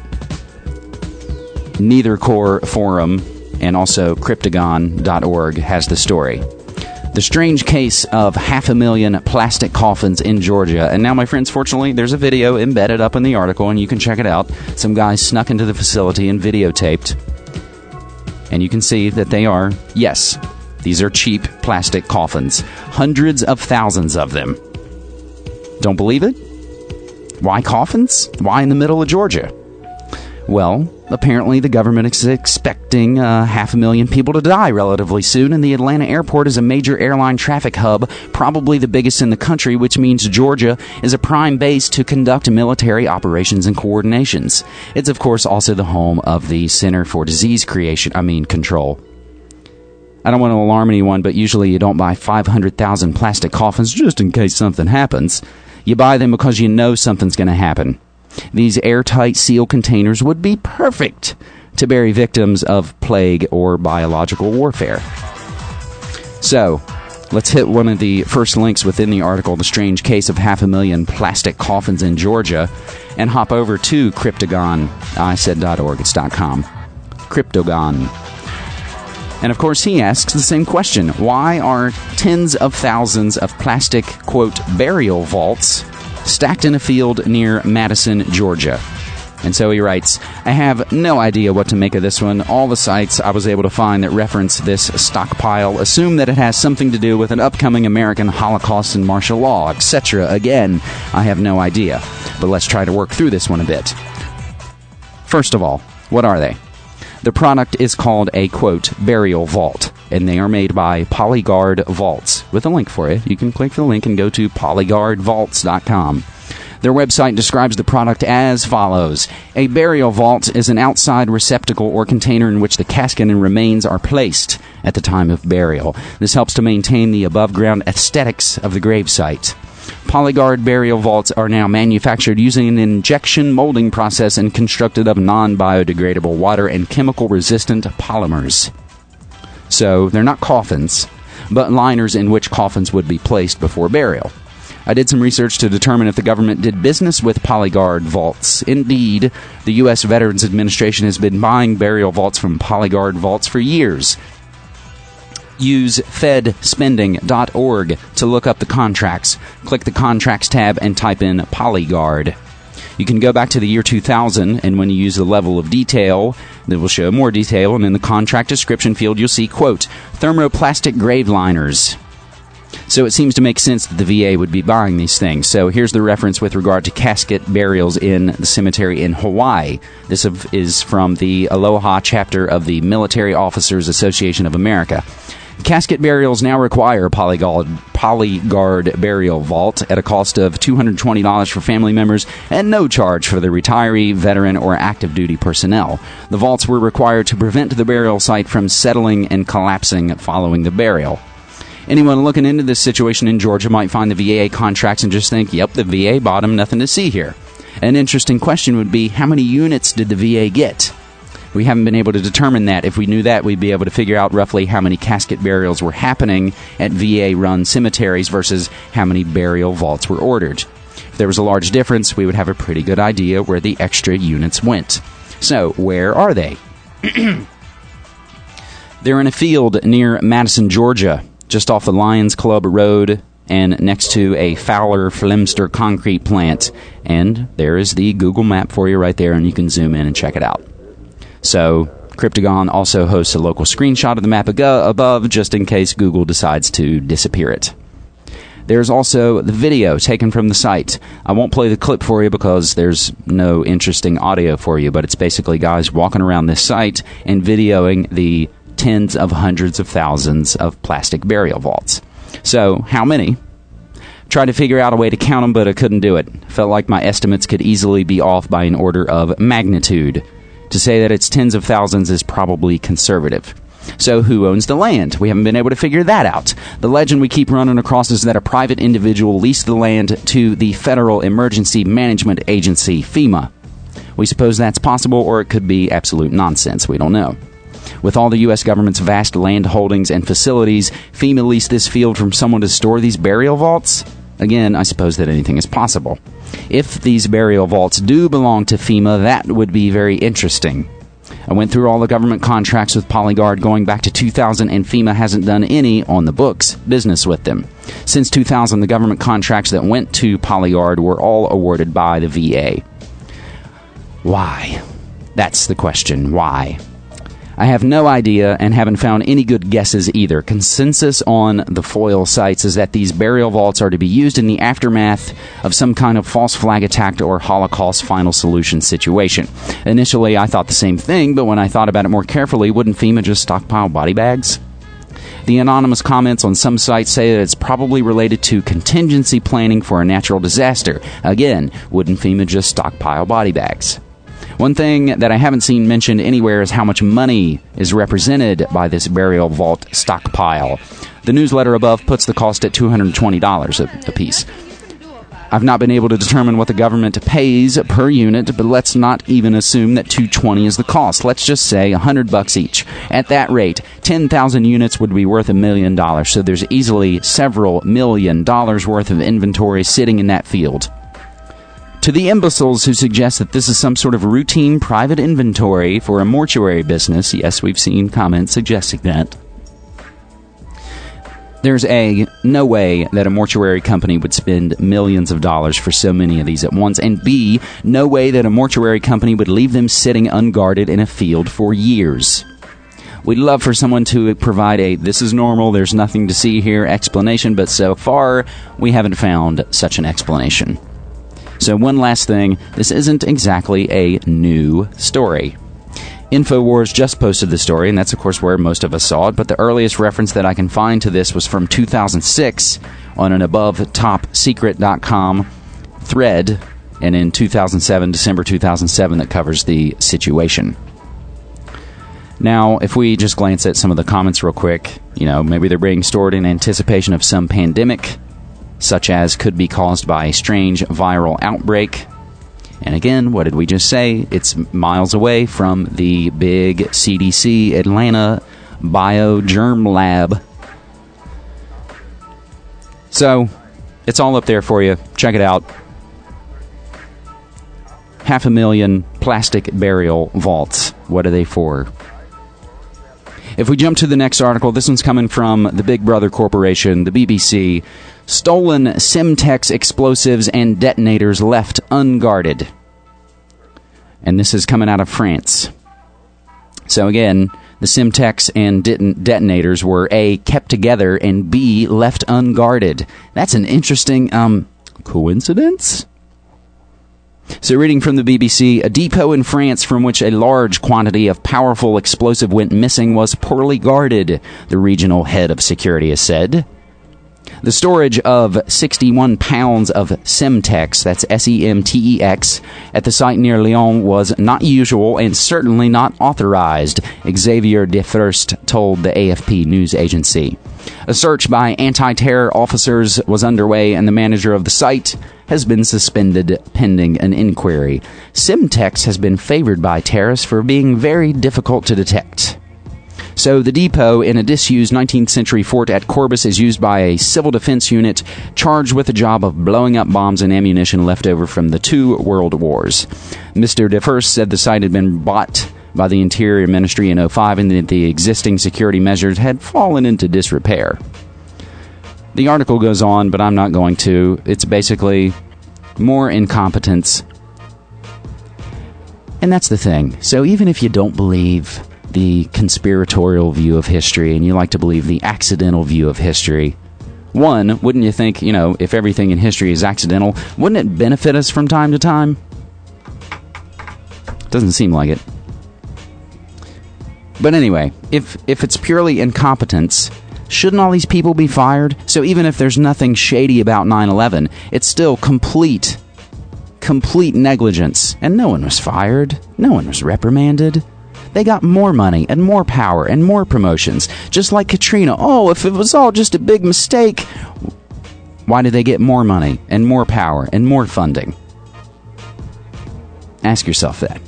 Neither Core Forum and also Cryptagon dot org has the story. The strange case of half a million plastic coffins in Georgia. And now, my friends, fortunately, there's a video embedded up in the article, and you can check it out. Some guys snuck into the facility and videotaped. And you can see that they are, yes, these are cheap plastic coffins. Hundreds of thousands of them. Don't believe it? Why coffins? Why in the middle of Georgia? Well, apparently the government is expecting uh, half a million people to die relatively soon, and the Atlanta airport is a major airline traffic hub, probably the biggest in the country, which means Georgia is a prime base to conduct military operations and coordinations. It's, of course, also the home of the Center for Disease Creation, I mean, Control. I don't want to alarm anyone, but usually you don't buy five hundred thousand plastic coffins just in case something happens. You buy them because you know something's going to happen. These airtight seal containers would be perfect to bury victims of plague or biological warfare. So, let's hit one of the first links within the article, The Strange Case of Half a Million Plastic Coffins in Georgia, and hop over to Cryptogon. I said .org, it's .com. Cryptogon. And of course, he asks the same question. Why are tens of thousands of plastic, quote, burial vaults stacked in a field near Madison, Georgia? And so he writes, I have no idea what to make of this one. All the sites I was able to find that reference this stockpile assume that it has something to do with an upcoming American Holocaust and martial law, et cetera. Again, I have no idea. But let's try to work through this one a bit. First of all, what are they? The product is called a, quote, burial vault, and they are made by Polyguard Vaults. With a link for it, you can click the link and go to polyguard vaults dot com. Their website describes the product as follows. A burial vault is an outside receptacle or container in which the casket and remains are placed at the time of burial. This helps to maintain the above-ground aesthetics of the gravesite. Polyguard burial vaults are now manufactured using an injection molding process and constructed of non-biodegradable water and chemical-resistant polymers. So, they're not coffins, but liners in which coffins would be placed before burial. I did some research to determine if the government did business with Polyguard vaults. Indeed, the U S Veterans Administration has been buying burial vaults from Polyguard vaults for years. Use fed spending dot org to look up the contracts. Click the Contracts tab and type in Polyguard. You can go back to the year two thousand, and when you use the level of detail, it will show more detail, and in the contract description field you'll see, quote, thermoplastic grave liners. So it seems to make sense that the V A would be buying these things. So here's the reference with regard to casket burials in the cemetery in Hawaii. This is from the Aloha chapter of the Military Officers Association of America. Casket burials now require a Polyguard, Polyguard burial vault at a cost of two hundred twenty dollars for family members and no charge for the retiree, veteran, or active duty personnel. The vaults were required to prevent the burial site from settling and collapsing following the burial. Anyone looking into this situation in Georgia might find the V A contracts and just think, yep, the V A bought them, nothing to see here. An interesting question would be, how many units did the V A get? We haven't been able to determine that. If we knew that, we'd be able to figure out roughly how many casket burials were happening at V A-run cemeteries versus how many burial vaults were ordered. If there was a large difference, we would have a pretty good idea where the extra units went. So, where are they? They're in a field near Madison, Georgia, just off the Lions Club Road and next to a Fowler Flemster concrete plant. And there is the Google map for you right there, and you can zoom in and check it out. So, Cryptogon also hosts a local screenshot of the map above, just in case Google decides to disappear it. There's also the video taken from the site. I won't play the clip for you because there's no interesting audio for you, but it's basically guys walking around this site and videoing the tens of hundreds of thousands of plastic burial vaults. So, how many? Tried to figure out a way to count them, but I couldn't do it. Felt like my estimates could easily be off by an order of magnitude. To say that it's tens of thousands is probably conservative. So who owns the land? We haven't been able to figure that out. The legend we keep running across is that a private individual leased the land to the Federal Emergency Management Agency, FEMA. We suppose that's possible, or it could be absolute nonsense. We don't know. With all the U S government's vast land holdings and facilities, FEMA leased this field from someone to store these burial vaults? Again, I suppose that anything is possible. If these burial vaults do belong to FEMA, that would be very interesting. I went through all the government contracts with Polyguard going back to two thousand, and FEMA hasn't done any on the books business with them. Since two thousand, the government contracts that went to Polyguard were all awarded by the V A. Why? That's the question. Why? I have no idea and haven't found any good guesses either. Consensus on the FOIL sites is that these burial vaults are to be used in the aftermath of some kind of false flag attack or Holocaust final solution situation. Initially, I thought the same thing, but when I thought about it more carefully, wouldn't FEMA just stockpile body bags? The anonymous comments on some sites say that it's probably related to contingency planning for a natural disaster. Again, wouldn't FEMA just stockpile body bags? One thing that I haven't seen mentioned anywhere is how much money is represented by this burial vault stockpile. The newsletter above puts the cost at two hundred twenty dollars a, a piece. I've not been able to determine what the government pays per unit, but let's not even assume that two hundred twenty dollars is the cost. Let's just say one hundred bucks each. At that rate, ten thousand units would be worth a million dollars, so there's easily several million dollars worth of inventory sitting in that field. To the imbeciles who suggest that this is some sort of routine private inventory for a mortuary business, yes, we've seen comments suggesting that. There's A, no way that a mortuary company would spend millions of dollars for so many of these at once, and B, no way that a mortuary company would leave them sitting unguarded in a field for years. We'd love for someone to provide a "this is normal, there's nothing to see here" explanation, but so far, we haven't found such an explanation. So one last thing, this isn't exactly a new story. InfoWars just posted the story, and that's of course where most of us saw it, but the earliest reference that I can find to this was from two thousand six on an above top secret dot com thread, and in two thousand seven, December two thousand seven, that covers the situation. Now, if we just glance at some of the comments real quick, you know, maybe they're being stored in anticipation of some pandemic, such as could be caused by a strange viral outbreak. And again, what did we just say? It's miles away from the big C D C Atlanta Biogerm Lab. So, it's all up there for you. Check it out. Half a million plastic burial vaults. What are they for? If we jump to the next article, this one's coming from the Big Brother Corporation, the B B C. Stolen Semtex explosives and detonators left unguarded. And this is coming out of France. So again, the Semtex and deton- detonators were A, kept together, and B, left unguarded. That's an interesting, um, coincidence? So reading from the B B C, a depot in France from which a large quantity of powerful explosive went missing was poorly guarded, the regional head of security has said. The storage of sixty-one pounds of Semtex, that's S E M T E X, at the site near Lyon was not usual and certainly not authorized, Xavier Defurst told the A F P news agency. A search by anti-terror officers was underway and the manager of the site has been suspended pending an inquiry. Semtex has been favored by terrorists for being very difficult to detect. So the depot in a disused nineteenth century fort at Corbus is used by a civil defense unit charged with the job of blowing up bombs and ammunition left over from the two world wars. Mister DeFirst said the site had been bought by the Interior Ministry in oh five and that the existing security measures had fallen into disrepair. The article goes on, but I'm not going to. It's basically more incompetence. And that's the thing. So even if you don't believe the conspiratorial view of history and you like to believe the accidental view of history, one, wouldn't you think, you know, if everything in history is accidental, wouldn't it benefit us from time to time? Doesn't seem like it. But anyway, if if it's purely incompetence, shouldn't all these people be fired? So even if there's nothing shady about nine eleven, it's still complete, complete negligence. And no one was fired. No one was reprimanded. They got more money and more power and more promotions. Just like Katrina. Oh, if it was all just a big mistake, why did they get more money and more power and more funding? Ask yourself that.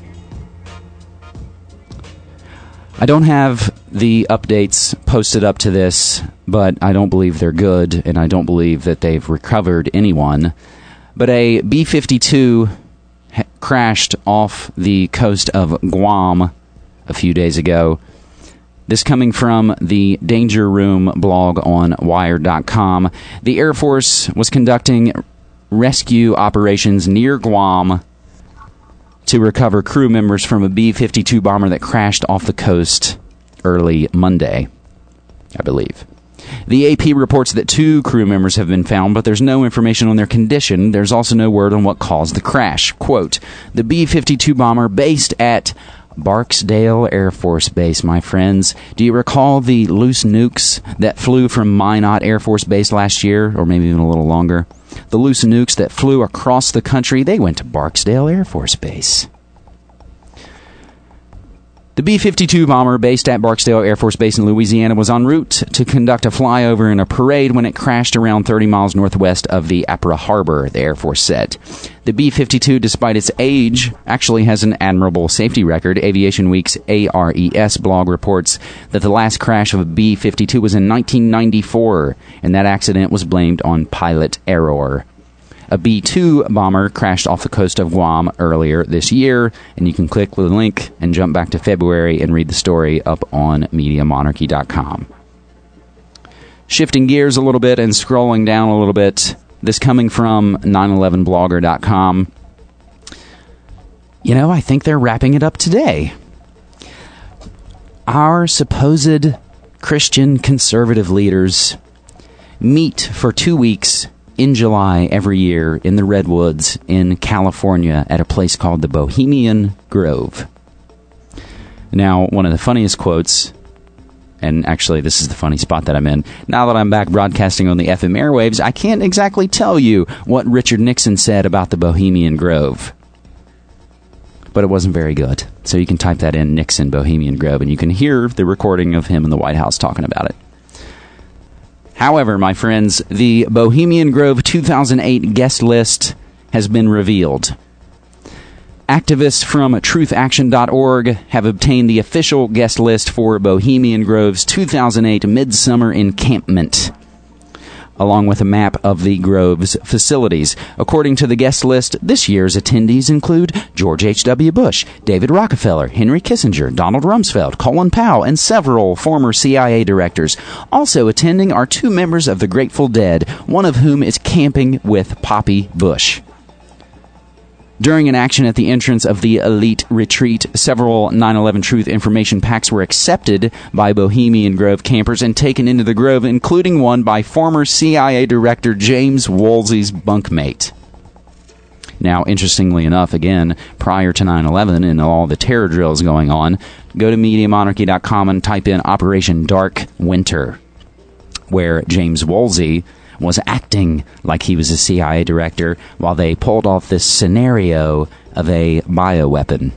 I don't have the updates posted up to this, but I don't believe they're good, and I don't believe that they've recovered anyone. But a B fifty-two ha- crashed off the coast of Guam a few days ago. This coming from the Danger Room blog on Wired dot com. The Air Force was conducting rescue operations near Guam to recover crew members from a B fifty-two bomber that crashed off the coast early Monday, I believe. The A P reports that two crew members have been found, but there's no information on their condition. There's also no word on what caused the crash. Quote, the B fifty-two bomber based at Barksdale Air Force Base, my friends. Do you recall the loose nukes that flew from Minot Air Force Base last year, or maybe even a little longer? The loose nukes that flew across the country, they went to Barksdale Air Force Base. The B fifty-two bomber based at Barksdale Air Force Base in Louisiana was en route to conduct a flyover in a parade when it crashed around thirty miles northwest of the Apra Harbor, the Air Force said. The B fifty-two, despite its age, actually has an admirable safety record. Aviation Week's A R E S blog reports that the last crash of a B fifty-two was in nineteen ninety-four, and that accident was blamed on pilot error. A B two bomber crashed off the coast of Guam earlier this year, and you can click the link and jump back to February and read the story up on Media Monarchy dot com. Shifting gears a little bit and scrolling down a little bit, this coming from nine eleven blogger dot com. You know, I think they're wrapping it up today. Our supposed Christian conservative leaders meet for two weeks in July every year in the Redwoods in California at a place called the Bohemian Grove. Now, one of the funniest quotes, and actually this is the funny spot that I'm in, now that I'm back broadcasting on the F M airwaves, I can't exactly tell you what Richard Nixon said about the Bohemian Grove. But it wasn't very good. So you can type that in, Nixon Bohemian Grove, and you can hear the recording of him in the White House talking about it. However, my friends, the Bohemian Grove two thousand eight guest list has been revealed. Activists from truth action dot org have obtained the official guest list for Bohemian Grove's two thousand eight Midsummer Encampment, along with a map of the Grove's facilities. According to the guest list, this year's attendees include George H W. Bush, David Rockefeller, Henry Kissinger, Donald Rumsfeld, Colin Powell, and several former C I A directors. Also attending are two members of the Grateful Dead, one of whom is camping with Poppy Bush. During an action at the entrance of the elite retreat, several nine eleven Truth information packs were accepted by Bohemian Grove campers and taken into the Grove, including one by former C I A Director James Woolsey's bunkmate. Now, interestingly enough, again, prior to nine eleven and all the terror drills going on, go to Media Monarchy dot com and type in Operation Dark Winter, where James Woolsey was acting like he was a C I A director while they pulled off this scenario of a bioweapon.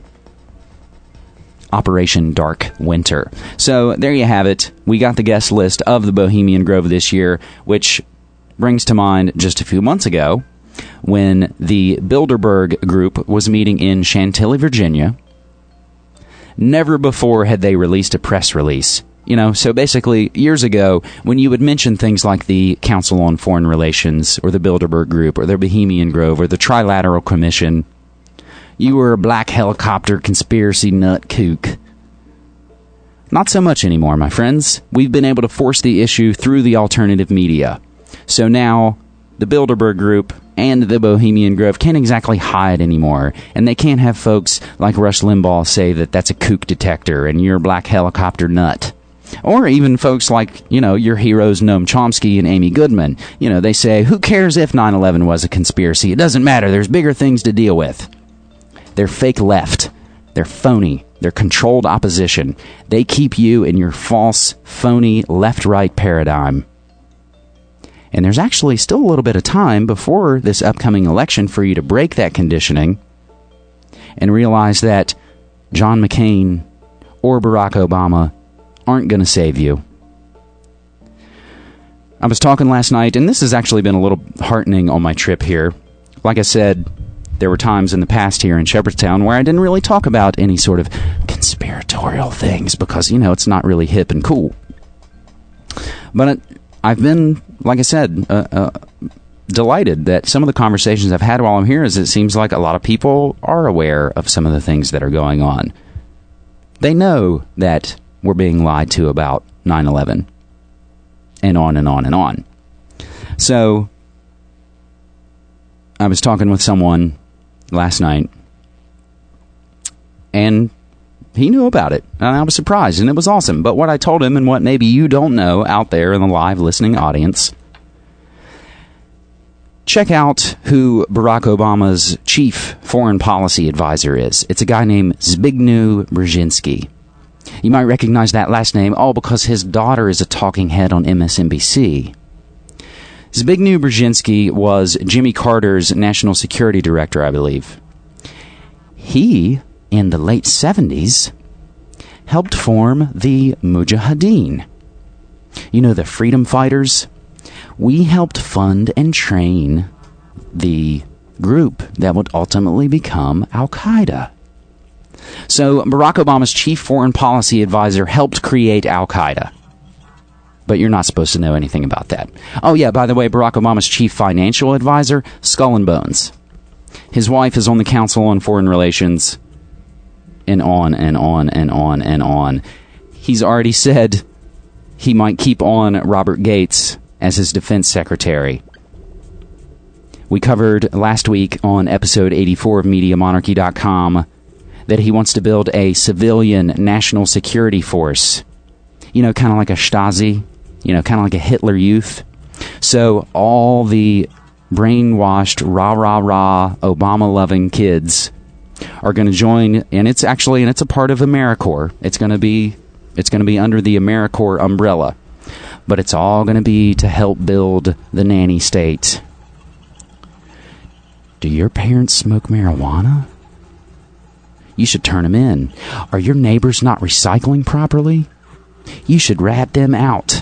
Operation Dark Winter. So there you have it. We got the guest list of the Bohemian Grove this year, which brings to mind just a few months ago when the Bilderberg Group was meeting in Chantilly, Virginia. Never before had they released a press release. You know, so basically, years ago, when you would mention things like the Council on Foreign Relations, or the Bilderberg Group, or the Bohemian Grove, or the Trilateral Commission, you were a black helicopter conspiracy nut kook. Not so much anymore, my friends. We've been able to force the issue through the alternative media. So now, the Bilderberg Group and the Bohemian Grove can't exactly hide anymore, and they can't have folks like Rush Limbaugh say that that's a kook detector and you're a black helicopter nut. Or even folks like, you know, your heroes Noam Chomsky and Amy Goodman. You know, they say, who cares if nine eleven was a conspiracy? It doesn't matter. There's bigger things to deal with. They're fake left. They're phony. They're controlled opposition. They keep you in your false, phony left-right paradigm. And there's actually still a little bit of time before this upcoming election for you to break that conditioning and realize that John McCain or Barack Obama aren't going to save you. I was talking last night, and this has actually been a little heartening on my trip here. Like I said, there were times in the past here in Shepherdstown where I didn't really talk about any sort of conspiratorial things because, you know, it's not really hip and cool. But it, I've been, like I said, uh, uh, delighted that some of the conversations I've had while I'm here is it seems like a lot of people are aware of some of the things that are going on. They know that we're being lied to about nine eleven, and on and on and on. So, I was talking with someone last night, and he knew about it, and I was surprised, and it was awesome. But what I told him, and what maybe you don't know out there in the live listening audience, check out who Barack Obama's chief foreign policy advisor is. It's a guy named Zbigniew Brzezinski. You might recognize that last name, all because his daughter is a talking head on M S N B C. Zbigniew Brzezinski was Jimmy Carter's national security director, I believe. He, in the late seventies, helped form the Mujahideen. You know, the freedom fighters? We helped fund and train the group that would ultimately become Al-Qaeda. So Barack Obama's chief foreign policy advisor helped create Al-Qaeda. But you're not supposed to know anything about that. Oh yeah, by the way, Barack Obama's chief financial advisor, Skull and Bones. His wife is on the Council on Foreign Relations, and on and on and on and on. He's already said he might keep on Robert Gates as his defense secretary. We covered last week on episode eighty-four of Media Monarchy dot com that he wants to build a civilian national security force. You know, kind of like a Stasi, you know, kind of like a Hitler Youth. So all the brainwashed, rah-rah-rah, Obama-loving kids are going to join, and it's actually, and it's a part of AmeriCorps. It's going to be, it's going to be under the AmeriCorps umbrella. But it's all going to be to help build the nanny state. Do your parents smoke marijuana? You should turn them in. Are your neighbors not recycling properly? You should rat them out.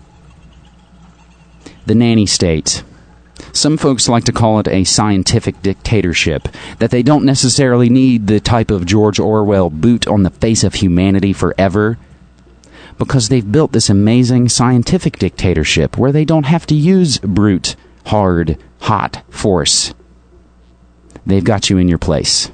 The nanny state. Some folks like to call it a scientific dictatorship, that they don't necessarily need the type of George Orwell boot on the face of humanity forever, because they've built this amazing scientific dictatorship where they don't have to use brute, hard, hot force. They've got you in your place.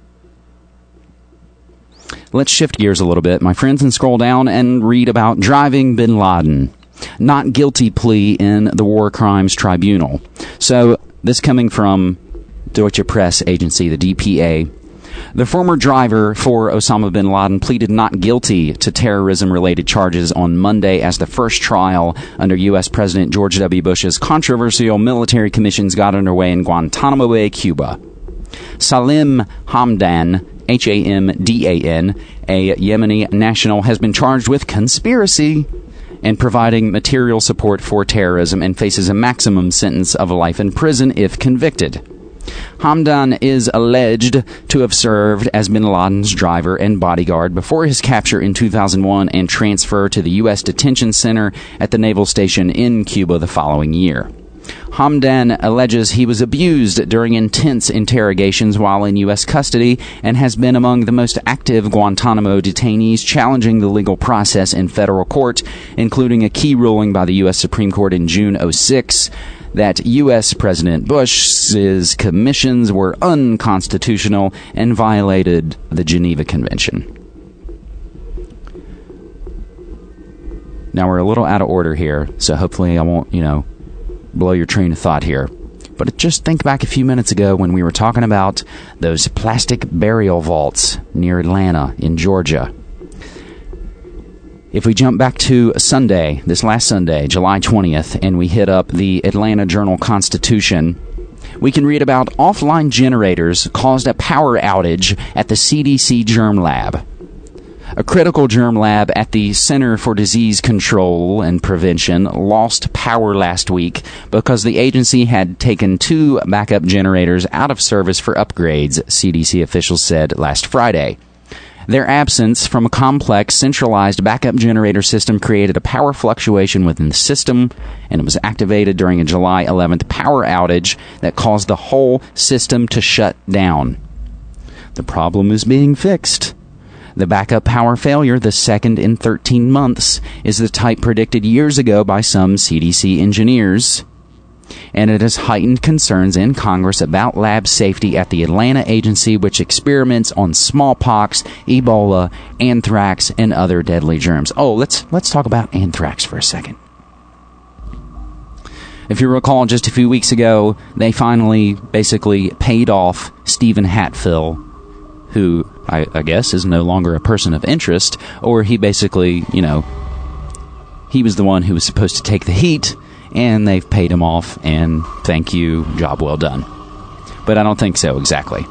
Let's shift gears a little bit, my friends, and scroll down and read about driving bin Laden. Not guilty plea in the War Crimes Tribunal. So, this coming from Deutsche Press Agency, the D P A. The former driver for Osama bin Laden pleaded not guilty to terrorism-related charges on Monday as the first trial under U S President George W. Bush's controversial military commissions got underway in Guantanamo Bay, Cuba. Salim Hamdan, H A M D A N, a Yemeni national, has been charged with conspiracy and providing material support for terrorism and faces a maximum sentence of life in prison if convicted. Hamdan is alleged to have served as bin Laden's driver and bodyguard before his capture in two thousand one and transfer to the U S detention center at the naval station in Cuba the following year. Hamdan alleges he was abused during intense interrogations while in U S custody and has been among the most active Guantanamo detainees challenging the legal process in federal court, including a key ruling by the U S Supreme Court in June oh six that U S President Bush's commissions were unconstitutional and violated the Geneva Convention. Now, we're a little out of order here, so hopefully I won't, you know, blow your train of thought here. But just think back a few minutes ago when we were talking about those plastic burial vaults near Atlanta in Georgia. If we jump back to Sunday, this last Sunday, July twentieth, and we hit up the Atlanta Journal-Constitution, we can read about offline generators caused a power outage at the C D C Germ Lab. A critical germ lab at the Center for Disease Control and Prevention lost power last week because the agency had taken two backup generators out of service for upgrades, C D C officials said last Friday. Their absence from a complex, centralized backup generator system created a power fluctuation within the system, and it was activated during a July eleventh power outage that caused the whole system to shut down. The problem is being fixed. The backup power failure, the second in thirteen months, is the type predicted years ago by some C D C engineers. and it has heightened concerns in Congress about lab safety at the Atlanta agency, which experiments on smallpox, Ebola, anthrax, and other deadly germs. Oh, let's let's talk about anthrax for a second. If you recall, just a few weeks ago, they finally basically paid off Stephen Hatfill, who I, I guess is no longer a person of interest, or he basically, you know, he was the one who was supposed to take the heat, and they've paid him off, and thank you, job well done. But I don't think so exactly.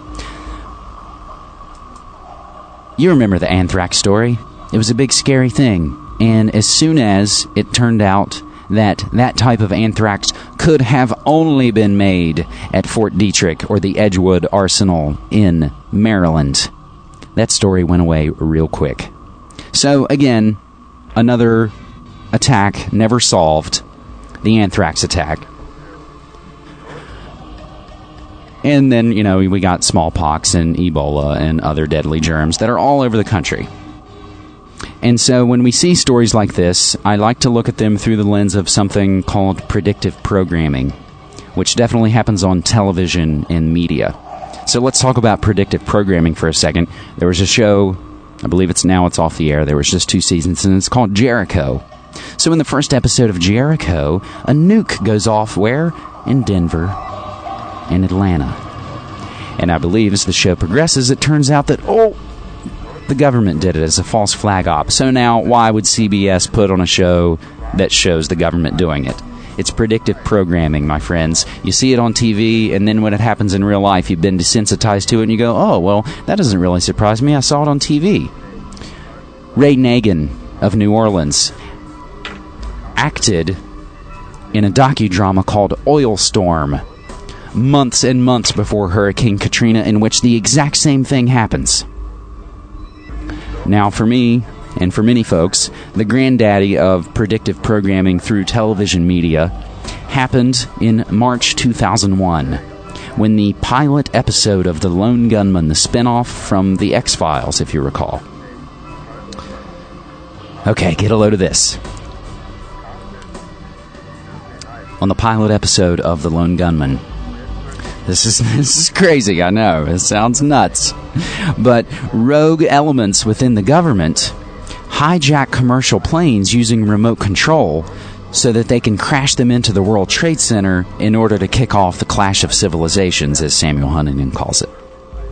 You remember the anthrax story? It was a big scary thing, and as soon as it turned out that that type of anthrax could have only been made at Fort Detrick or the Edgewood Arsenal in Maryland, that story went away real quick. So again, another attack never solved. The anthrax attack. And then, you know, we got smallpox and Ebola and other deadly germs that are all over the country. And so when we see stories like this, I like to look at them through the lens of something called predictive programming, which definitely happens on television and media. So let's talk about predictive programming for a second. There was a show, I believe it's now it's off the air, there was just two seasons, and it's called Jericho. So in the first episode of Jericho, a nuke goes off where? In Denver and Atlanta. And I believe as the show progresses, it turns out that, oh, the government did it as a false flag op. So now, why would C B S put on a show that shows the government doing it? It's predictive programming, my friends. You see it on T V, and then when it happens in real life, you've been desensitized to it, and you go, oh, well, that doesn't really surprise me. I saw it on T V. Ray Nagin of New Orleans acted in a docudrama called Oil Storm months and months before Hurricane Katrina, in which the exact same thing happens. Now, for me, and for many folks, the granddaddy of predictive programming through television media happened in March two thousand one, when the pilot episode of The Lone Gunman, the spinoff from The X-Files, if you recall. Okay, get a load of this. On the pilot episode of The Lone Gunman, This is this is crazy, I know. It sounds nuts. But rogue elements within the government hijack commercial planes using remote control so that they can crash them into the World Trade Center in order to kick off the clash of civilizations, as Samuel Huntington calls it.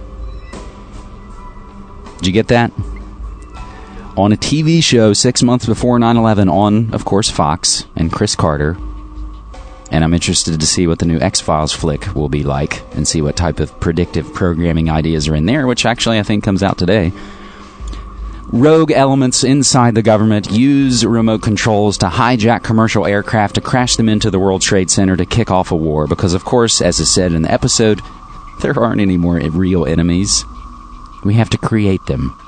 Did you get that? On a T V show six months before nine eleven on, of course, Fox and Chris Carter. And I'm interested to see what the new X-Files flick will be like and see what type of predictive programming ideas are in there, which actually I think comes out today. Rogue elements inside the government use remote controls to hijack commercial aircraft to crash them into the World Trade Center to kick off a war. Because, of course, as is said in the episode, there aren't any more real enemies. We have to create them.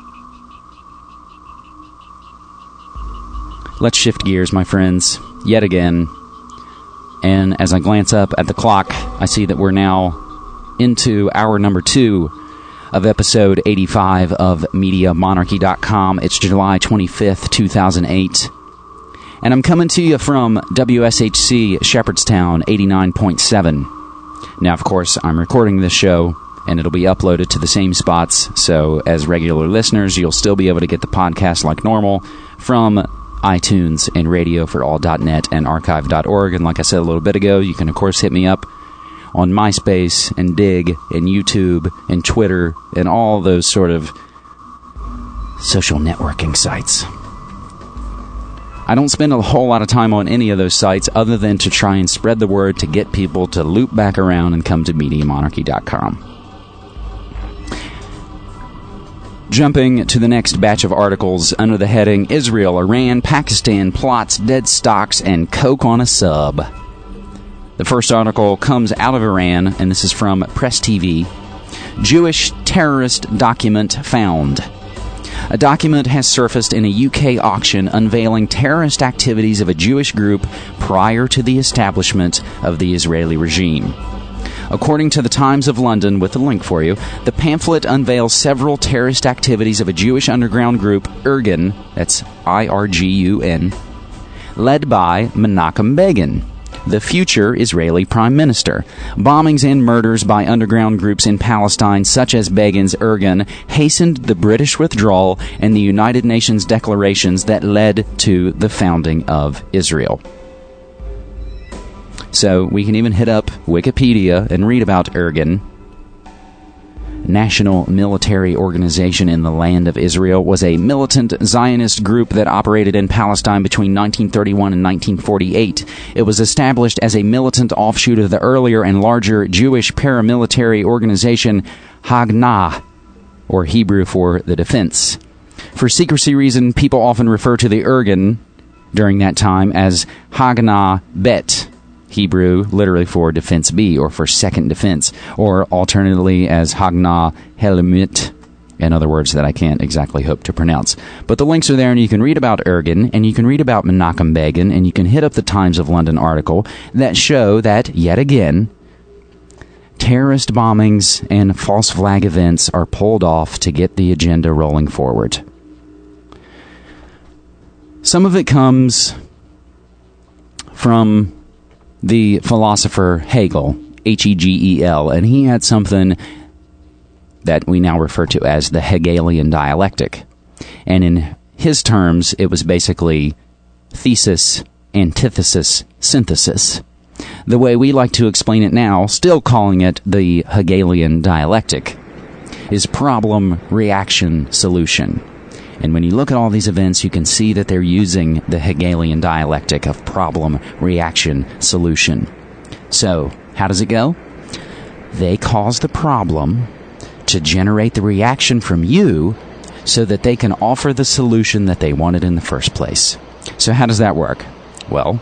Let's shift gears, my friends, yet again. And as I glance up at the clock, I see that we're now into hour number two of episode eighty-five of Media Monarchy dot com. It's July twenty-fifth, two thousand eight. And I'm coming to you from W S H C Shepherdstown eighty-nine point seven. Now, of course, I'm recording this show, and it'll be uploaded to the same spots. So as regular listeners, you'll still be able to get the podcast like normal from iTunes and radio for all dot net and archive dot org. And like I said a little bit ago, you can, of course, hit me up on MySpace and Dig and YouTube and Twitter and all those sort of social networking sites. I don't spend a whole lot of time on any of those sites other than to try and spread the word to get people to loop back around and come to Media Monarchy dot com. Jumping to the next batch of articles under the heading, Israel, Iran, Pakistan plots dead stocks and coke on a sub. The first article comes out of Iran, and this is from Press T V. Jewish terrorist document found. A document has surfaced in a U K auction unveiling terrorist activities of a Jewish group prior to the establishment of the Israeli regime. According to the Times of London, with a link for you, the pamphlet unveils several terrorist activities of a Jewish underground group, Irgun, that's I R G U N, led by Menachem Begin, the future Israeli prime minister. Bombings and murders by underground groups in Palestine, such as Begin's Irgun, hastened the British withdrawal and the United Nations declarations that led to the founding of Israel. So we can even hit up Wikipedia and read about Irgun. National Military Organization in the Land of Israel was a militant Zionist group that operated in Palestine between nineteen thirty-one and nineteen forty-eight. It was established as a militant offshoot of the earlier and larger Jewish paramilitary organization Haganah, or Hebrew for the defense. For secrecy reason, people often refer to the Irgun during that time as Haganah Bet, Hebrew literally for defense B, or for second defense, or alternatively as Haganah Helemit, in other words that I can't exactly hope to pronounce. But the links are there, and you can read about Irgun, and you can read about Menachem Begin, and you can hit up the Times of London article that show that, yet again, terrorist bombings and false flag events are pulled off to get the agenda rolling forward. Some of it comes from the philosopher Hegel, H E G E L, and he had something that we now refer to as the Hegelian dialectic. And in his terms, it was basically thesis, antithesis, synthesis. The way we like to explain it now, still calling it the Hegelian dialectic, is problem, reaction, solution. And when you look at all these events, you can see that they're using the Hegelian dialectic of problem, reaction, solution. So, how does it go? They cause the problem to generate the reaction from you so that they can offer the solution that they wanted in the first place. So how does that work? Well,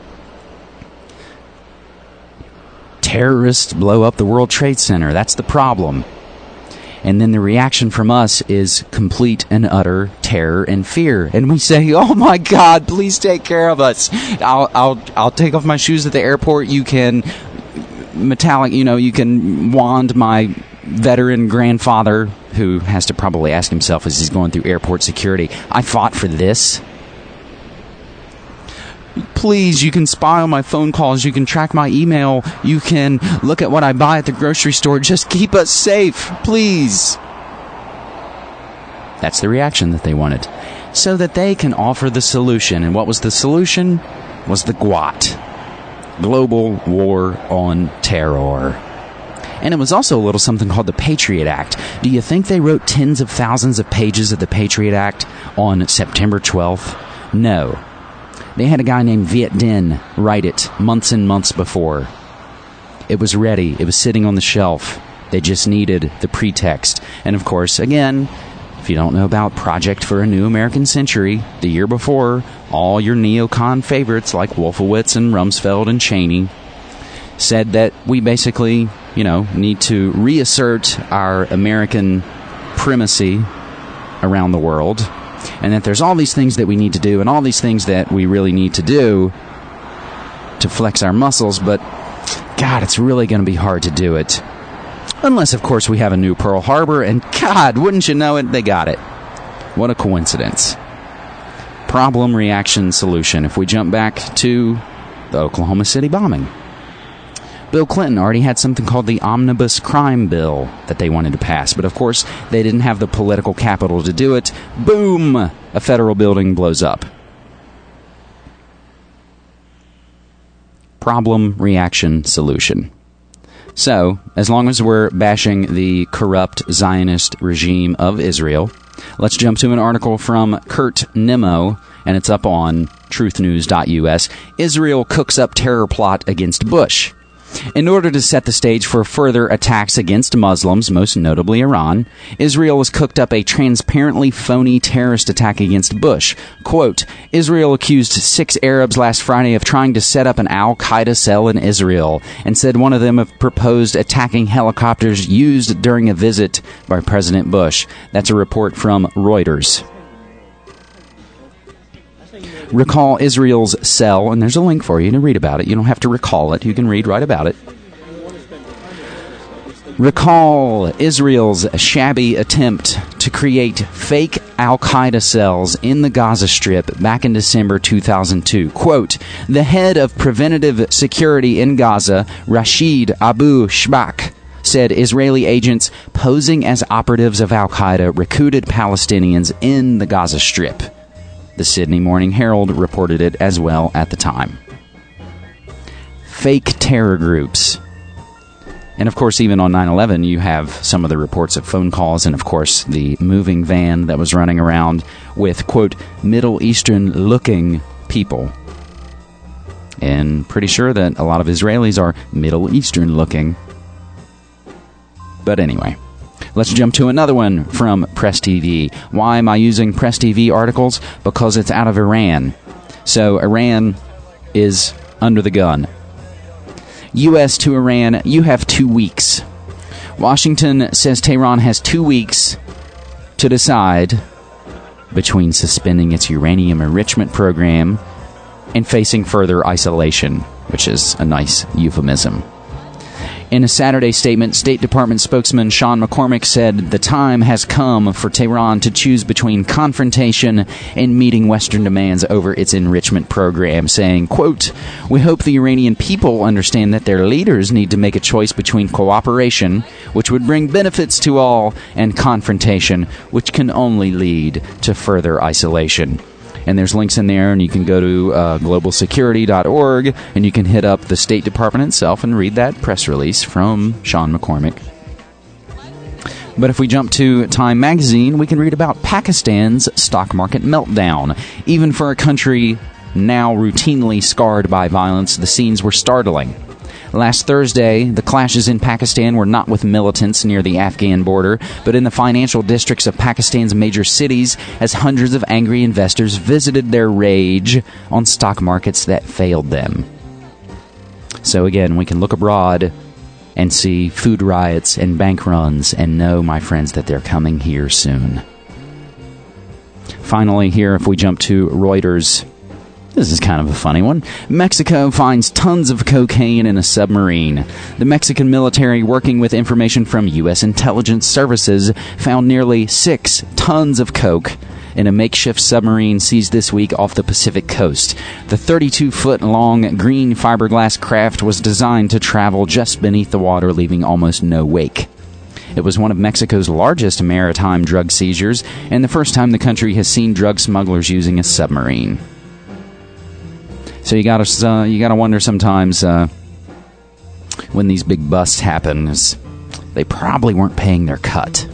terrorists blow up the World Trade Center. That's the problem. And then the reaction from us is complete and utter terror and fear. And we say, oh my God, please take care of us. I'll, I'll, I'll take off my shoes at the airport. You can metallic, you know, you can wand my veteran grandfather who has to probably ask himself as he's going through airport security, I fought for this. Please, you can spy on my phone calls. You can track my email. You can look at what I buy at the grocery store. Just keep us safe, please. That's the reaction that they wanted, so that they can offer the solution. And what was the solution? Was the GWOT, Global War on Terror. And it was also a little something called the Patriot Act. Do you think they wrote tens of thousands of pages of the Patriot Act on September twelfth? No. They had a guy named Viet Dinh write it months and months before. It was ready. It was sitting on the shelf. They just needed the pretext. And of course, again, if you don't know about Project for a New American Century, the year before, all your neocon favorites like Wolfowitz and Rumsfeld and Cheney said that we basically, you know, need to reassert our American primacy around the world. And that there's all these things that we need to do and all these things that we really need to do to flex our muscles, but God, it's really going to be hard to do it. Unless, of course, we have a new Pearl Harbor, and God, wouldn't you know it, they got it. What a coincidence. Problem, reaction, solution. If we jump back to the Oklahoma City bombing. Bill Clinton already had something called the Omnibus Crime Bill that they wanted to pass. But, of course, they didn't have the political capital to do it. Boom! A federal building blows up. Problem, reaction, solution. So, as long as we're bashing the corrupt Zionist regime of Israel, let's jump to an article from Kurt Nimmo, and it's up on truth news dot U S. Israel cooks up terror plot against Bush. In order to set the stage for further attacks against Muslims, most notably Iran, Israel has cooked up a transparently phony terrorist attack against Bush. Quote, Israel accused six Arabs last Friday of trying to set up an al-Qaeda cell in Israel, and said one of them have proposed attacking helicopters used during a visit by President Bush. That's a report from Reuters. Recall Israel's cell, and there's a link for you to read about it. You don't have to recall it. You can read right about it. Recall Israel's shabby attempt to create fake Al-Qaeda cells in the Gaza Strip back in December two thousand two. Quote, the head of preventative security in Gaza, Rashid Abu Shbak, said Israeli agents posing as operatives of Al-Qaeda recruited Palestinians in the Gaza Strip. The Sydney Morning Herald reported it as well at the time. Fake terror groups. And of course, even on nine eleven, you have some of the reports of phone calls and, of course, the moving van that was running around with, quote, Middle Eastern-looking people. And pretty sure that a lot of Israelis are Middle Eastern-looking. But anyway, let's jump to another one from Press T V. Why am I using Press T V articles? Because it's out of Iran. So Iran is under the gun. U S to Iran, you have two weeks. Washington says Tehran has two weeks to decide between suspending its uranium enrichment program and facing further isolation, which is a nice euphemism. In a Saturday statement, State Department spokesman Sean McCormick said the time has come for Tehran to choose between confrontation and meeting Western demands over its enrichment program, saying, quote, we hope the Iranian people understand that their leaders need to make a choice between cooperation, which would bring benefits to all, and confrontation, which can only lead to further isolation. And there's links in there, and you can go to uh, global security dot org, and you can hit up the State Department itself and read that press release from Sean McCormick. But if we jump to Time magazine, we can read about Pakistan's stock market meltdown. Even for a country now routinely scarred by violence, the scenes were startling. Last Thursday, the clashes in Pakistan were not with militants near the Afghan border, but in the financial districts of Pakistan's major cities, as hundreds of angry investors visited their rage on stock markets that failed them. So again, we can look abroad and see food riots and bank runs and know, my friends, that they're coming here soon. Finally, here, if we jump to Reuters, this is kind of a funny one. Mexico finds tons of cocaine in a submarine. The Mexican military, working with information from U S intelligence services, found nearly six tons of coke in a makeshift submarine seized this week off the Pacific coast. The thirty-two foot long green fiberglass craft was designed to travel just beneath the water, leaving almost no wake. It was one of Mexico's largest maritime drug seizures, and the first time the country has seen drug smugglers using a submarine. So you gotta uh, you gotta wonder sometimes uh, when these big busts happen, is they probably weren't paying their cut.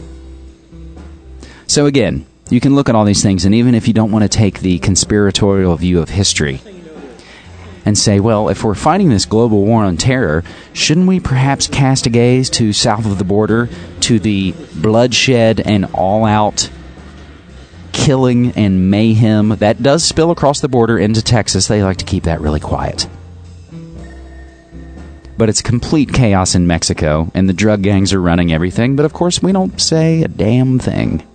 So again, you can look at all these things, and even if you don't want to take the conspiratorial view of history and say, well, if we're fighting this global war on terror, shouldn't we perhaps cast a gaze to south of the border, to the bloodshed and all-out killing and mayhem that does spill across the border into Texas? They like to keep that really quiet. But it's complete chaos in Mexico, and the drug gangs are running everything, but of course we don't say a damn thing.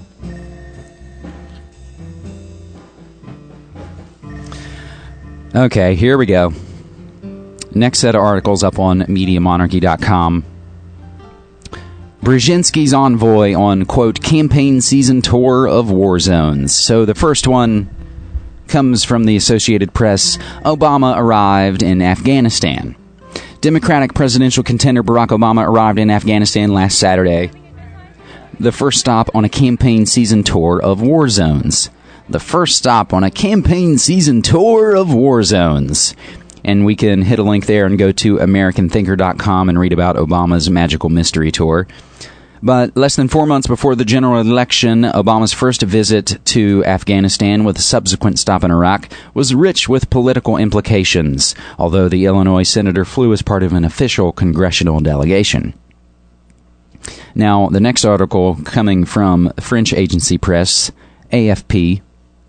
Okay, here we go. Next set of articles up on media monarchy dot com. Brzezinski's envoy on, quote, campaign season tour of war zones. So the first one comes from the Associated Press. Obama arrived in Afghanistan. Democratic presidential contender Barack Obama arrived in Afghanistan last Saturday. The first stop on a campaign season tour of war zones. The first stop on a campaign season tour of war zones. And we can hit a link there and go to American Thinker dot com and read about Obama's magical mystery tour. But less than four months before the general election, Obama's first visit to Afghanistan with a subsequent stop in Iraq was rich with political implications, although the Illinois senator flew as part of an official congressional delegation. Now, the next article coming from French agency press, A F P.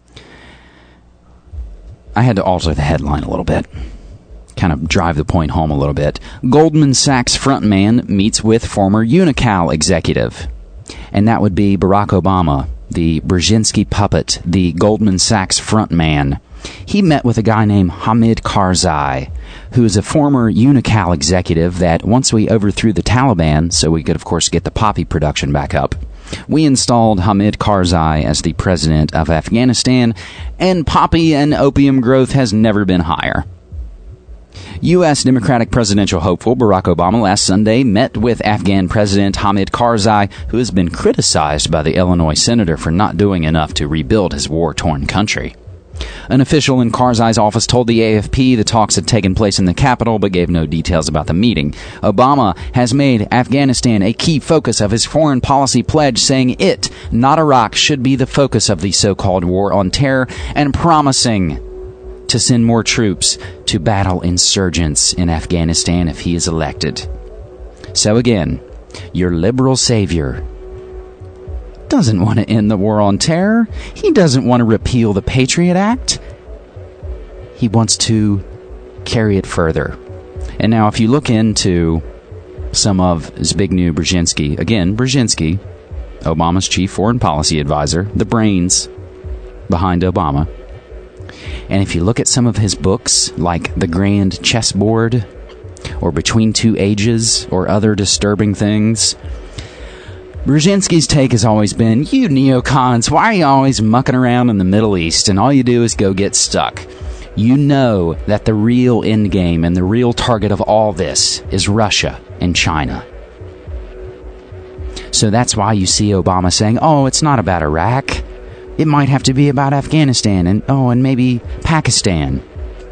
I had to alter the headline a little bit. Kind of drive the point home a little bit. Goldman Sachs frontman meets with former Unocal executive. And that would be Barack Obama, the Brzezinski puppet, the Goldman Sachs frontman. he met with a guy named Hamid Karzai, who is a former Unocal executive that once we overthrew the Taliban, so we could, of course, get the poppy production back up, we installed Hamid Karzai as the president of Afghanistan, and poppy and opium growth has never been higher. U S Democratic presidential hopeful Barack Obama last Sunday met with Afghan President Hamid Karzai, who has been criticized by the Illinois senator for not doing enough to rebuild his war-torn country. An official in Karzai's office told the A F P the talks had taken place in the capital, but gave no details about the meeting. Obama has made Afghanistan a key focus of his foreign policy pledge, saying it, not Iraq, should be the focus of the so-called war on terror, and promising to send more troops to battle insurgents in Afghanistan if he is elected. So again, your liberal savior doesn't want to end the war on terror. He doesn't want to repeal the Patriot Act. He wants to carry it further. And now if you look into some of Zbigniew Brzezinski, again, Brzezinski, Obama's chief foreign policy advisor, the brains behind Obama, and if you look at some of his books, like The Grand Chessboard, or Between Two Ages, or other disturbing things, Brzezinski's take has always been, you neocons, why are you always mucking around in the Middle East, and all you do is go get stuck? You know that the real endgame and the real target of all this is Russia and China. So that's why you see Obama saying, oh, it's not about Iraq. It might have to be about Afghanistan and, oh, and maybe Pakistan.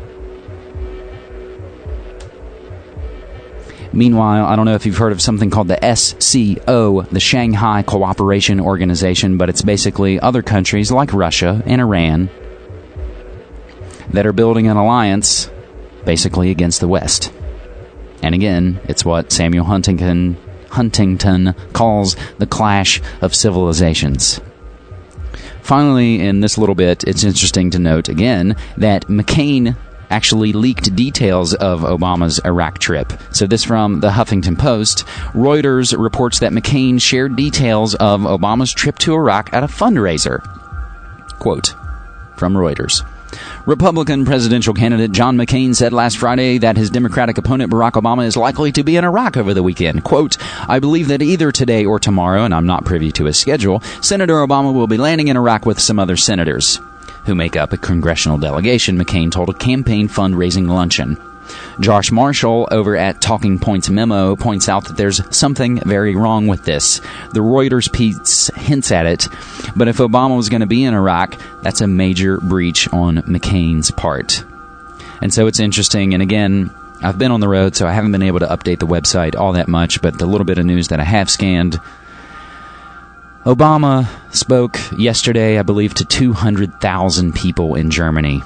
Meanwhile, I don't know if you've heard of something called the S C O, the Shanghai Cooperation Organization, but it's basically other countries like Russia and Iran that are building an alliance basically against the West. And again, it's what Samuel Huntington, Huntington calls the clash of civilizations. Finally, in this little bit, it's interesting to note again that McCain actually leaked details of Obama's Iraq trip. So this from the Huffington Post. Reuters reports that McCain shared details of Obama's trip to Iraq at a fundraiser. Quote from Reuters. Republican presidential candidate John McCain said last Friday that his Democratic opponent Barack Obama is likely to be in Iraq over the weekend. Quote, I believe that either today or tomorrow, and I'm not privy to his schedule, Senator Obama will be landing in Iraq with some other senators who make up a congressional delegation, McCain told a campaign fundraising luncheon. Josh Marshall over at Talking Points Memo points out that there's something very wrong with this. The Reuters piece hints at it, but if Obama was going to be in Iraq, that's a major breach on McCain's part. And so it's interesting, and again, I've been on the road, so I haven't been able to update the website all that much, but the little bit of news that I have scanned, Obama spoke yesterday, I believe, to two hundred thousand people in Germany.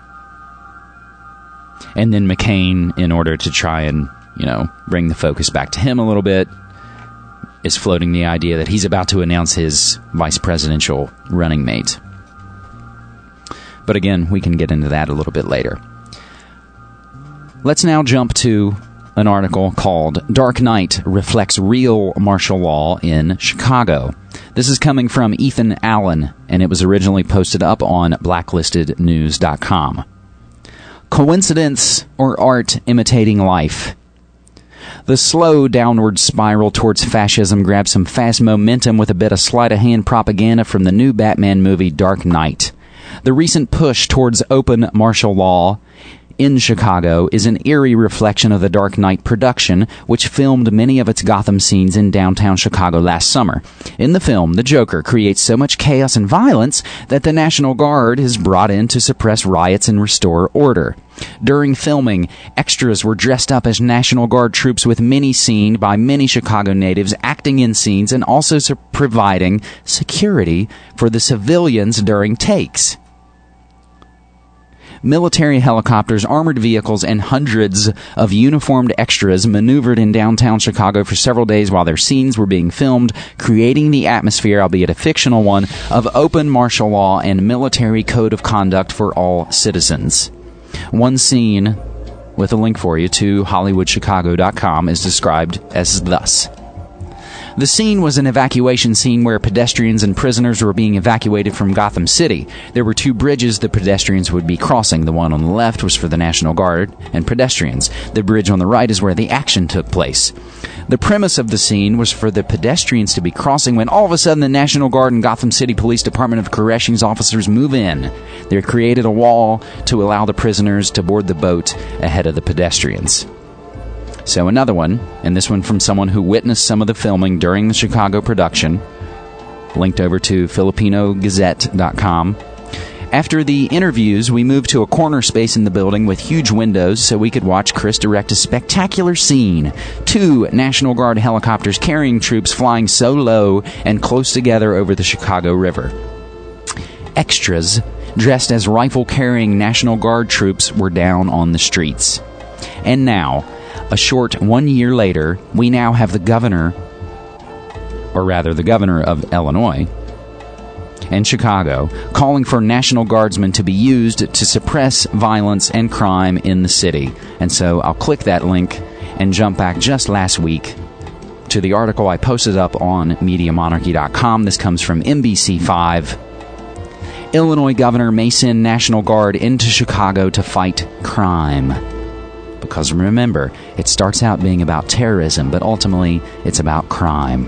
And then McCain, in order to try and, you know, bring the focus back to him a little bit, is floating the idea that he's about to announce his vice presidential running mate. But again, we can get into that a little bit later. Let's now jump to an article called Dark Knight Reflects Real Martial Law in Chicago. This is coming from Ethan Allen, and it was originally posted up on blacklisted news dot com. Coincidence or art imitating life? The slow downward spiral towards fascism grabs some fast momentum with a bit of sleight-of-hand propaganda from the new Batman movie Dark Knight. The recent push towards open martial law in Chicago is an eerie reflection of the Dark Knight production, which filmed many of its Gotham scenes in downtown Chicago last summer. In the film, the Joker creates so much chaos and violence that the National Guard is brought in to suppress riots and restore order. During filming, extras were dressed up as National Guard troops, with many seen by many Chicago natives acting in scenes and also su- providing security for the civilians during takes. Military helicopters, armored vehicles, and hundreds of uniformed extras maneuvered in downtown Chicago for several days while their scenes were being filmed, creating the atmosphere, albeit a fictional one, of open martial law and military code of conduct for all citizens. One scene, with a link for you to Hollywood Chicago dot com, is described as thus. The scene was an evacuation scene where pedestrians and prisoners were being evacuated from Gotham City. There were two bridges the pedestrians would be crossing. The one on the left was for the National Guard and pedestrians. The bridge on the right is where the action took place. The premise of the scene was for the pedestrians to be crossing when all of a sudden the National Guard and Gotham City Police Department of Corrections officers move in. They created a wall to allow the prisoners to board the boat ahead of the pedestrians. So another one, and this one from someone who witnessed some of the filming during the Chicago production, linked over to Filipino Gazette dot com. After the interviews, we moved to a corner space in the building with huge windows so we could watch Chris direct a spectacular scene. Two National Guard helicopters carrying troops flying so low and close together over the Chicago River. Extras, dressed as rifle-carrying National Guard troops, were down on the streets. And now, a short one year later, we now have the governor, or rather the governor of Illinois, and Chicago, calling for National Guardsmen to be used to suppress violence and crime in the city. And so I'll click that link and jump back just last week to the article I posted up on Media Monarchy dot com. This comes from N B C five. Illinois governor may send National Guard into Chicago to fight crime. Because remember, it starts out being about terrorism, but ultimately it's about crime.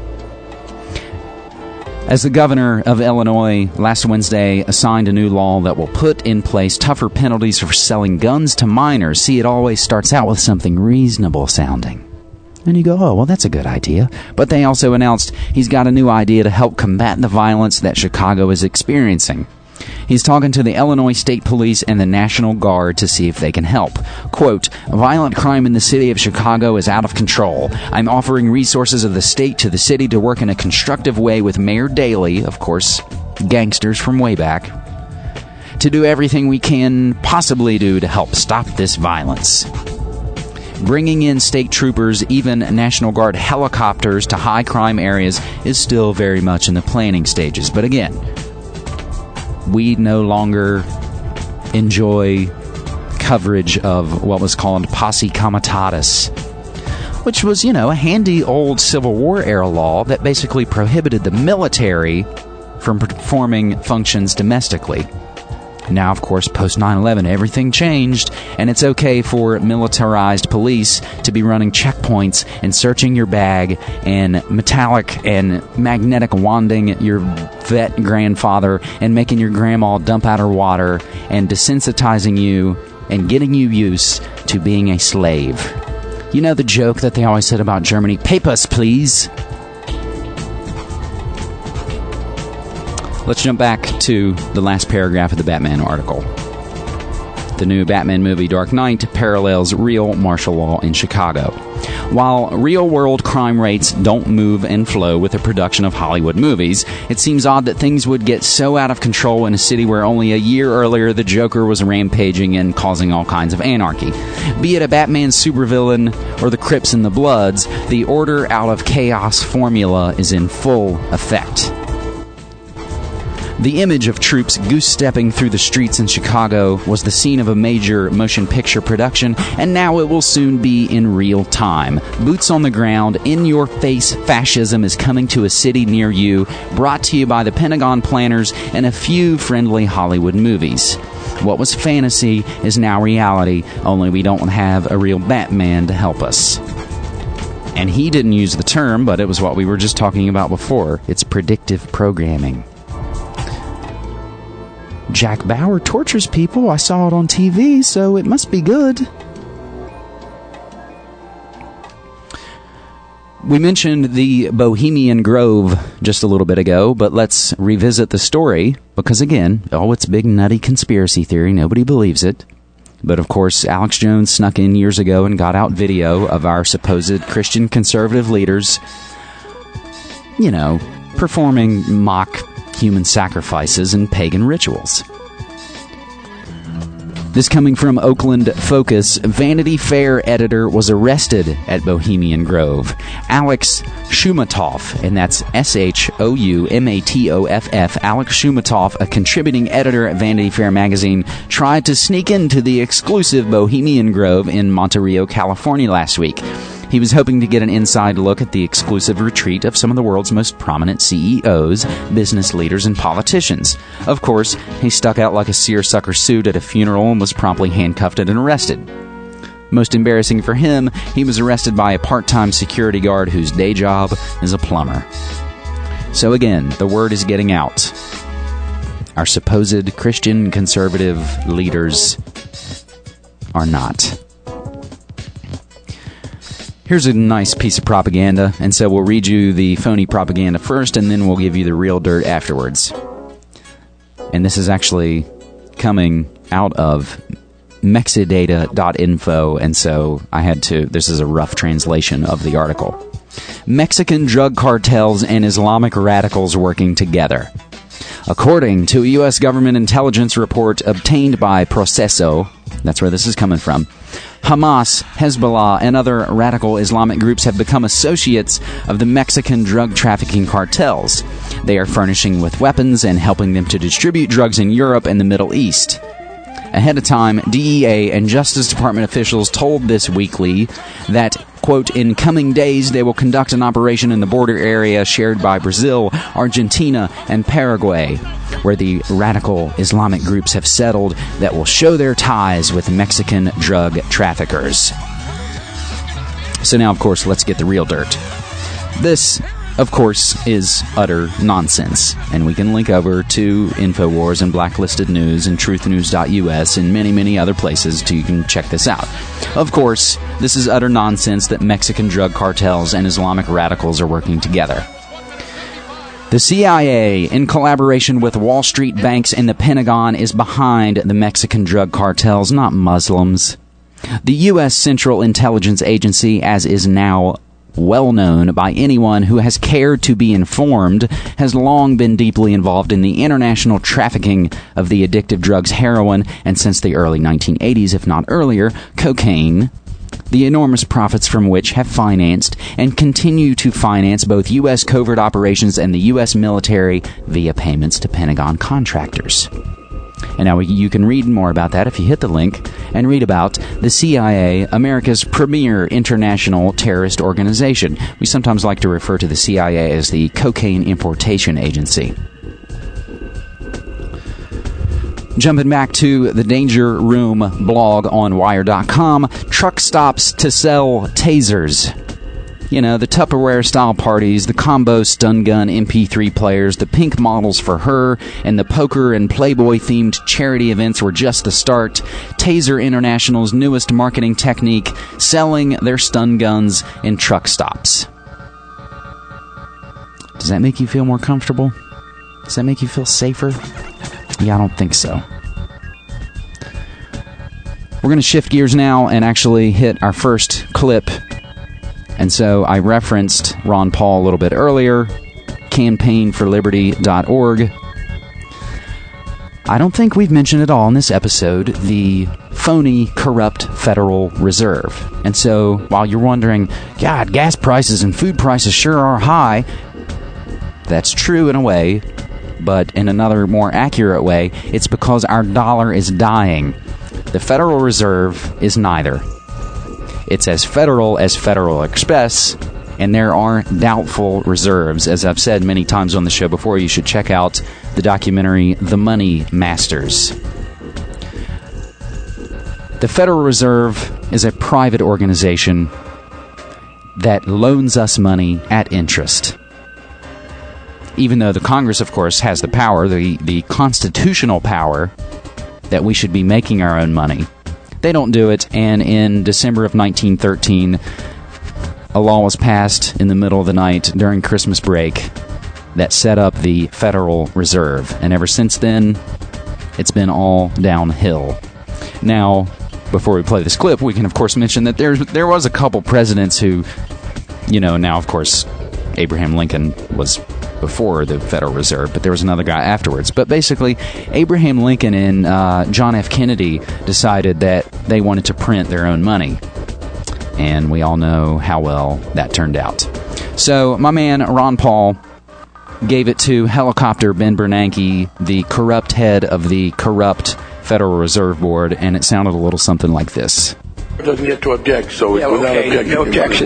As the governor of Illinois last Wednesday signed a new law that will put in place tougher penalties for selling guns to minors. See, it always starts out with something reasonable sounding. And you go, oh, well, that's a good idea. But they also announced he's got a new idea to help combat the violence that Chicago is experiencing. He's talking to the Illinois State Police and the National Guard to see if they can help. Quote, violent crime in the city of Chicago is out of control. I'm offering resources of the state to the city to work in a constructive way with Mayor Daley, of course, gangsters from way back, to do everything we can possibly do to help stop this violence. Bringing in state troopers, even National Guard helicopters to high crime areas is still very much in the planning stages. But again, we no longer enjoy coverage of what was called Posse Comitatus, which was, you know, a handy old Civil War era law that basically prohibited the military from performing functions domestically. Now, of course, post nine eleven, everything changed, and it's okay for militarized police to be running checkpoints and searching your bag and metallic and magnetic wanding your vet grandfather and making your grandma dump out her water and desensitizing you and getting you used to being a slave. You know the joke that they always said about Germany, "Papers, please." Let's jump back to the last paragraph of the Batman article. The new Batman movie, Dark Knight, parallels real martial law in Chicago. While real-world crime rates don't move and flow with the production of Hollywood movies, it seems odd that things would get so out of control in a city where only a year earlier the Joker was rampaging and causing all kinds of anarchy. Be it a Batman supervillain or the Crips and the Bloods, the order out of chaos formula is in full effect. The image of troops goose-stepping through the streets in Chicago was the scene of a major motion picture production, and now it will soon be in real time. Boots on the ground, in-your-face fascism is coming to a city near you, brought to you by the Pentagon planners and a few friendly Hollywood movies. What was fantasy is now reality, only we don't have a real Batman to help us. And he didn't use the term, but it was what we were just talking about before. It's predictive programming. Jack Bauer tortures people. I saw it on T V, so it must be good. We mentioned the Bohemian Grove just a little bit ago, but let's revisit the story, because again, oh, it's a big nutty conspiracy theory. Nobody believes it. But of course, Alex Jones snuck in years ago and got out video of our supposed Christian conservative leaders, you know, performing mock human sacrifices and pagan rituals. This coming from Oakland Focus, Vanity Fair editor was arrested at Bohemian Grove. Alex Shumatoff, and that's S H O U M A T O F F, Alex Shumatoff, a contributing editor at Vanity Fair magazine, tried to sneak into the exclusive Bohemian Grove in Monterey, California last week. He was hoping to get an inside look at the exclusive retreat of some of the world's most prominent C E Os, business leaders, and politicians. Of course, he stuck out like a seersucker suit at a funeral and was promptly handcuffed and arrested. Most embarrassing for him, he was arrested by a part-time security guard whose day job is a plumber. So again, the word is getting out. Our supposed Christian conservative leaders are not. Here's a nice piece of propaganda, and so we'll read you the phony propaganda first, and then we'll give you the real dirt afterwards. And this is actually coming out of mexidata dot info, and so I had to, this is a rough translation of the article. Mexican drug cartels and Islamic radicals working together. According to a U S government intelligence report obtained by Proceso, that's where this is coming from, Hamas, Hezbollah, and other radical Islamic groups have become associates of the Mexican drug trafficking cartels. They are furnishing with weapons and helping them to distribute drugs in Europe and the Middle East. Ahead of time, D E A and Justice Department officials told This Weekly that, quote, in coming days they will conduct an operation in the border area shared by Brazil, Argentina, and Paraguay, where the radical Islamic groups have settled that will show their ties with Mexican drug traffickers. So now, of course, let's get the real dirt. This, of course, is utter nonsense, and we can link over to InfoWars and Blacklisted News and truth news dot U S and many, many other places to you can check this out. Of course, this is utter nonsense that Mexican drug cartels and Islamic radicals are working together. The C I A, in collaboration with Wall Street banks and the Pentagon, is behind the Mexican drug cartels, not Muslims. The U S Central Intelligence Agency, as is now well known by anyone who has cared to be informed, has long been deeply involved in the international trafficking of the addictive drugs heroin, and since the early nineteen eighties, if not earlier, cocaine, the enormous profits from which have financed and continue to finance both U S covert operations and the U S military via payments to Pentagon contractors. And now you can read more about that if you hit the link and read about the C I A, America's premier international terrorist organization. We sometimes like to refer to the C I A as the Cocaine Importation Agency. Jumping back to the Danger Room blog on Wire dot com, truck stops to sell tasers. You know, the Tupperware-style parties, the combo stun gun M P three players, the pink models for her, and the poker and Playboy-themed charity events were just the start. Taser International's newest marketing technique, selling their stun guns in truck stops. Does that make you feel more comfortable? Does that make you feel safer? Yeah, I don't think so. We're going to shift gears now and actually hit our first clip. And so I referenced Ron Paul a little bit earlier, campaign for liberty dot org. I don't think we've mentioned at all in this episode the phony, corrupt Federal Reserve. And so while you're wondering, God, gas prices and food prices sure are high, that's true in a way, but in another more accurate way, it's because our dollar is dying. The Federal Reserve is neither. It's as federal as Federal Express, and there are doubtful reserves. As I've said many times on the show before, you should check out the documentary The Money Masters. The Federal Reserve is a private organization that loans us money at interest. Even though the Congress, of course, has the power, the, the constitutional power, that we should be making our own money. They don't do it, and in December of nineteen thirteen, a law was passed in the middle of the night during Christmas break that set up the Federal Reserve. And ever since then, it's been all downhill. Now, before we play this clip, we can, of course, mention that there, there was a couple presidents who, you know, now, of course, Abraham Lincoln was before the Federal Reserve, but there was another guy afterwards. But basically, Abraham Lincoln and uh, John F. Kennedy decided that they wanted to print their own money. And we all know how well that turned out. So, my man, Ron Paul, gave it to Helicopter Ben Bernanke, the corrupt head of the corrupt Federal Reserve Board, and it sounded a little something like this. Doesn't get to object, so yeah, without okay, objection. No objection.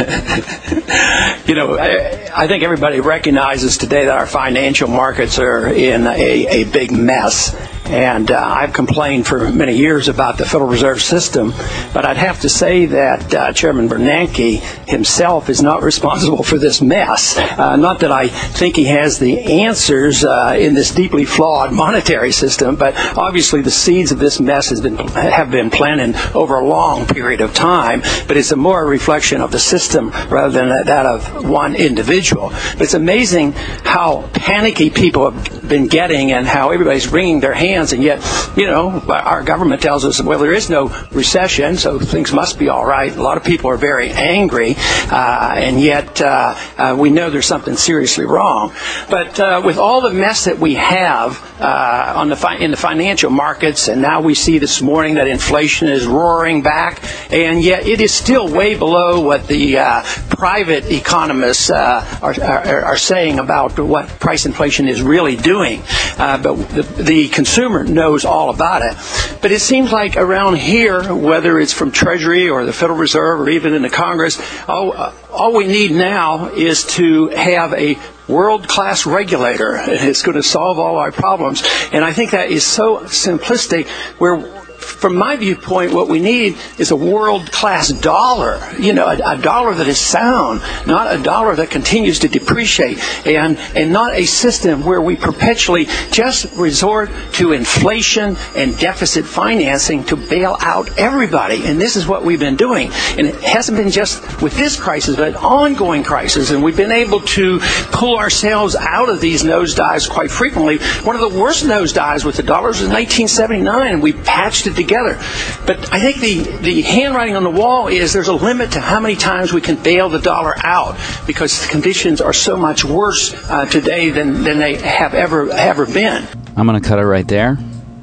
You know, I, I think everybody recognizes today that our financial markets are in a, a big mess. And uh, I've complained for many years about the Federal Reserve System, but I'd have to say that uh, Chairman Bernanke himself is not responsible for this mess. Uh, not that I think he has the answers uh, in this deeply flawed monetary system, but obviously the seeds of this mess has been have been planted over a long period of time. But it's a more a reflection of the system rather than that of one individual. But it's amazing how panicky people have been getting and how everybody's wringing their hands. And yet, you know, our government tells us, well, there is no recession, so things must be all right. A lot of people are very angry, uh, and yet uh, uh, we know there's something seriously wrong. But uh, with all the mess that we have uh, on the fi- in the financial markets, and now we see this morning that inflation is roaring back, and yet it is still way below what the uh, private economists uh, are, are, are saying about what price inflation is really doing. Uh, but the, the consumer knows all about it. But it seems like around here, whether it's from Treasury or the Federal Reserve or even in the Congress, all, uh, all we need now is to have a world-class regulator. It's going to solve all our problems. And I think that is so simplistic, where from my viewpoint, what we need is a world-class dollar, you know, a, a dollar that is sound, not a dollar that continues to depreciate, and, and not a system where we perpetually just resort to inflation and deficit financing to bail out everybody. And this is what we've been doing. And it hasn't been just with this crisis, but an ongoing crisis. And we've been able to pull ourselves out of these nosedives quite frequently. One of the worst nosedives with the dollars was in nineteen seventy-nine, and we patched it together. But I think the, the handwriting on the wall is there's a limit to how many times we can bail the dollar out, because the conditions are so much worse uh, today than, than they have ever ever been. I'm going to cut it right there,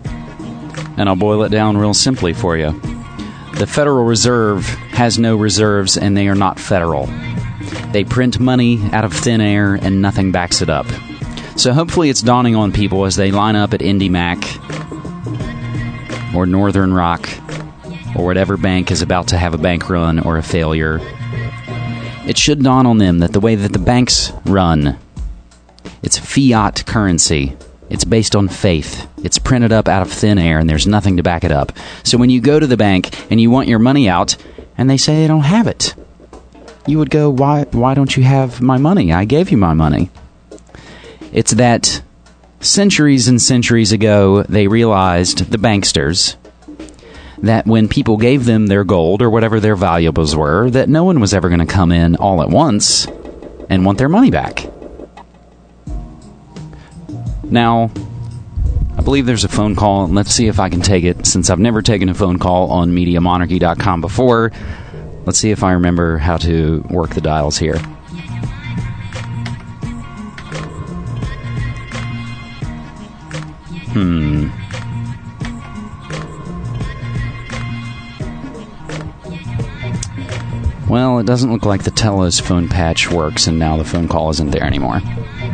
and I'll boil it down real simply for you. The Federal Reserve has no reserves, and they are not federal. They print money out of thin air, and nothing backs it up. So hopefully it's dawning on people as they line up at IndyMac or Northern Rock, or whatever bank is about to have a bank run or a failure. It should dawn on them that the way that the banks run, it's fiat currency. It's based on faith. It's printed up out of thin air, and there's nothing to back it up. So when you go to the bank and you want your money out, and they say they don't have it, you would go, why, why don't you have my money? I gave you my money. It's that centuries and centuries ago, they realized, the banksters, that when people gave them their gold or whatever their valuables were, that no one was ever going to come in all at once and want their money back. Now, I believe there's a phone call. Let's see if I can take it, since I've never taken a phone call on media monarchy dot com before. Let's see if I remember how to work the dials here. Hmm. Well, it doesn't look like the Telos phone patch works, and now the phone call isn't there anymore.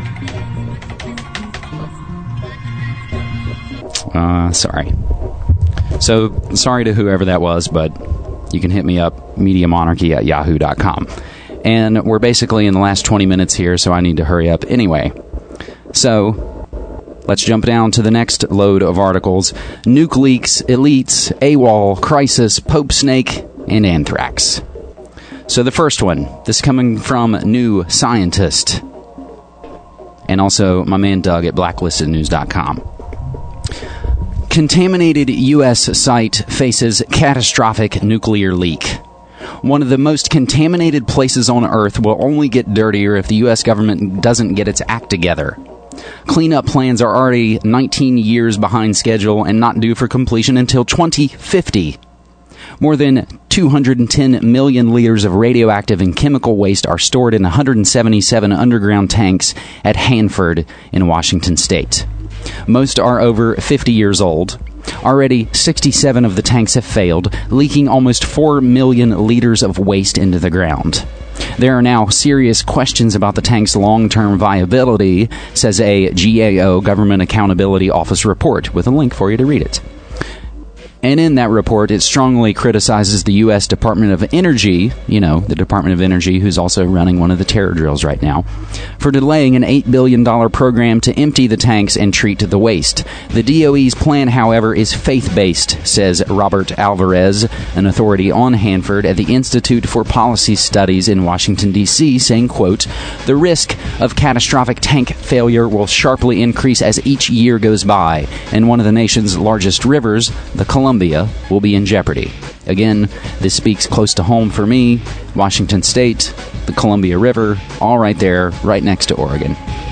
Uh, sorry. So, sorry to whoever that was, but you can hit me up, media monarchy at yahoo dot com. And we're basically in the last twenty minutes here, so I need to hurry up anyway. So, let's jump down to the next load of articles. Nuke leaks, elites, AWOL, crisis, Pope Snake, and anthrax. So the first one, this coming from New Scientist, and also my man Doug at blacklisted news dot com. Contaminated U S site faces catastrophic nuclear leak. One of the most contaminated places on Earth will only get dirtier if the U S government doesn't get its act together. Cleanup plans are already nineteen years behind schedule and not due for completion until twenty fifty. More than two hundred ten million liters of radioactive and chemical waste are stored in one hundred seventy-seven underground tanks at Hanford in Washington state. Most are over fifty years old. Already, sixty-seven of the tanks have failed, leaking almost four million liters of waste into the ground. There are now serious questions about the tank's long-term viability, says a G A O Government Accountability Office report, with a link for you to read it. And in that report, it strongly criticizes the U S Department of Energy, you know, the Department of Energy, who's also running one of the terror drills right now, for delaying an eight billion dollars program to empty the tanks and treat the waste. The D O E's plan, however, is faith-based, says Robert Alvarez, an authority on Hanford at the Institute for Policy Studies in Washington, D C, saying, quote, "The risk of catastrophic tank failure will sharply increase as each year goes by, and one of the nation's largest rivers, the Columbia, Columbia will be in jeopardy." Again, this speaks close to home for me. Washington State, the Columbia River, all right there, right next to Oregon.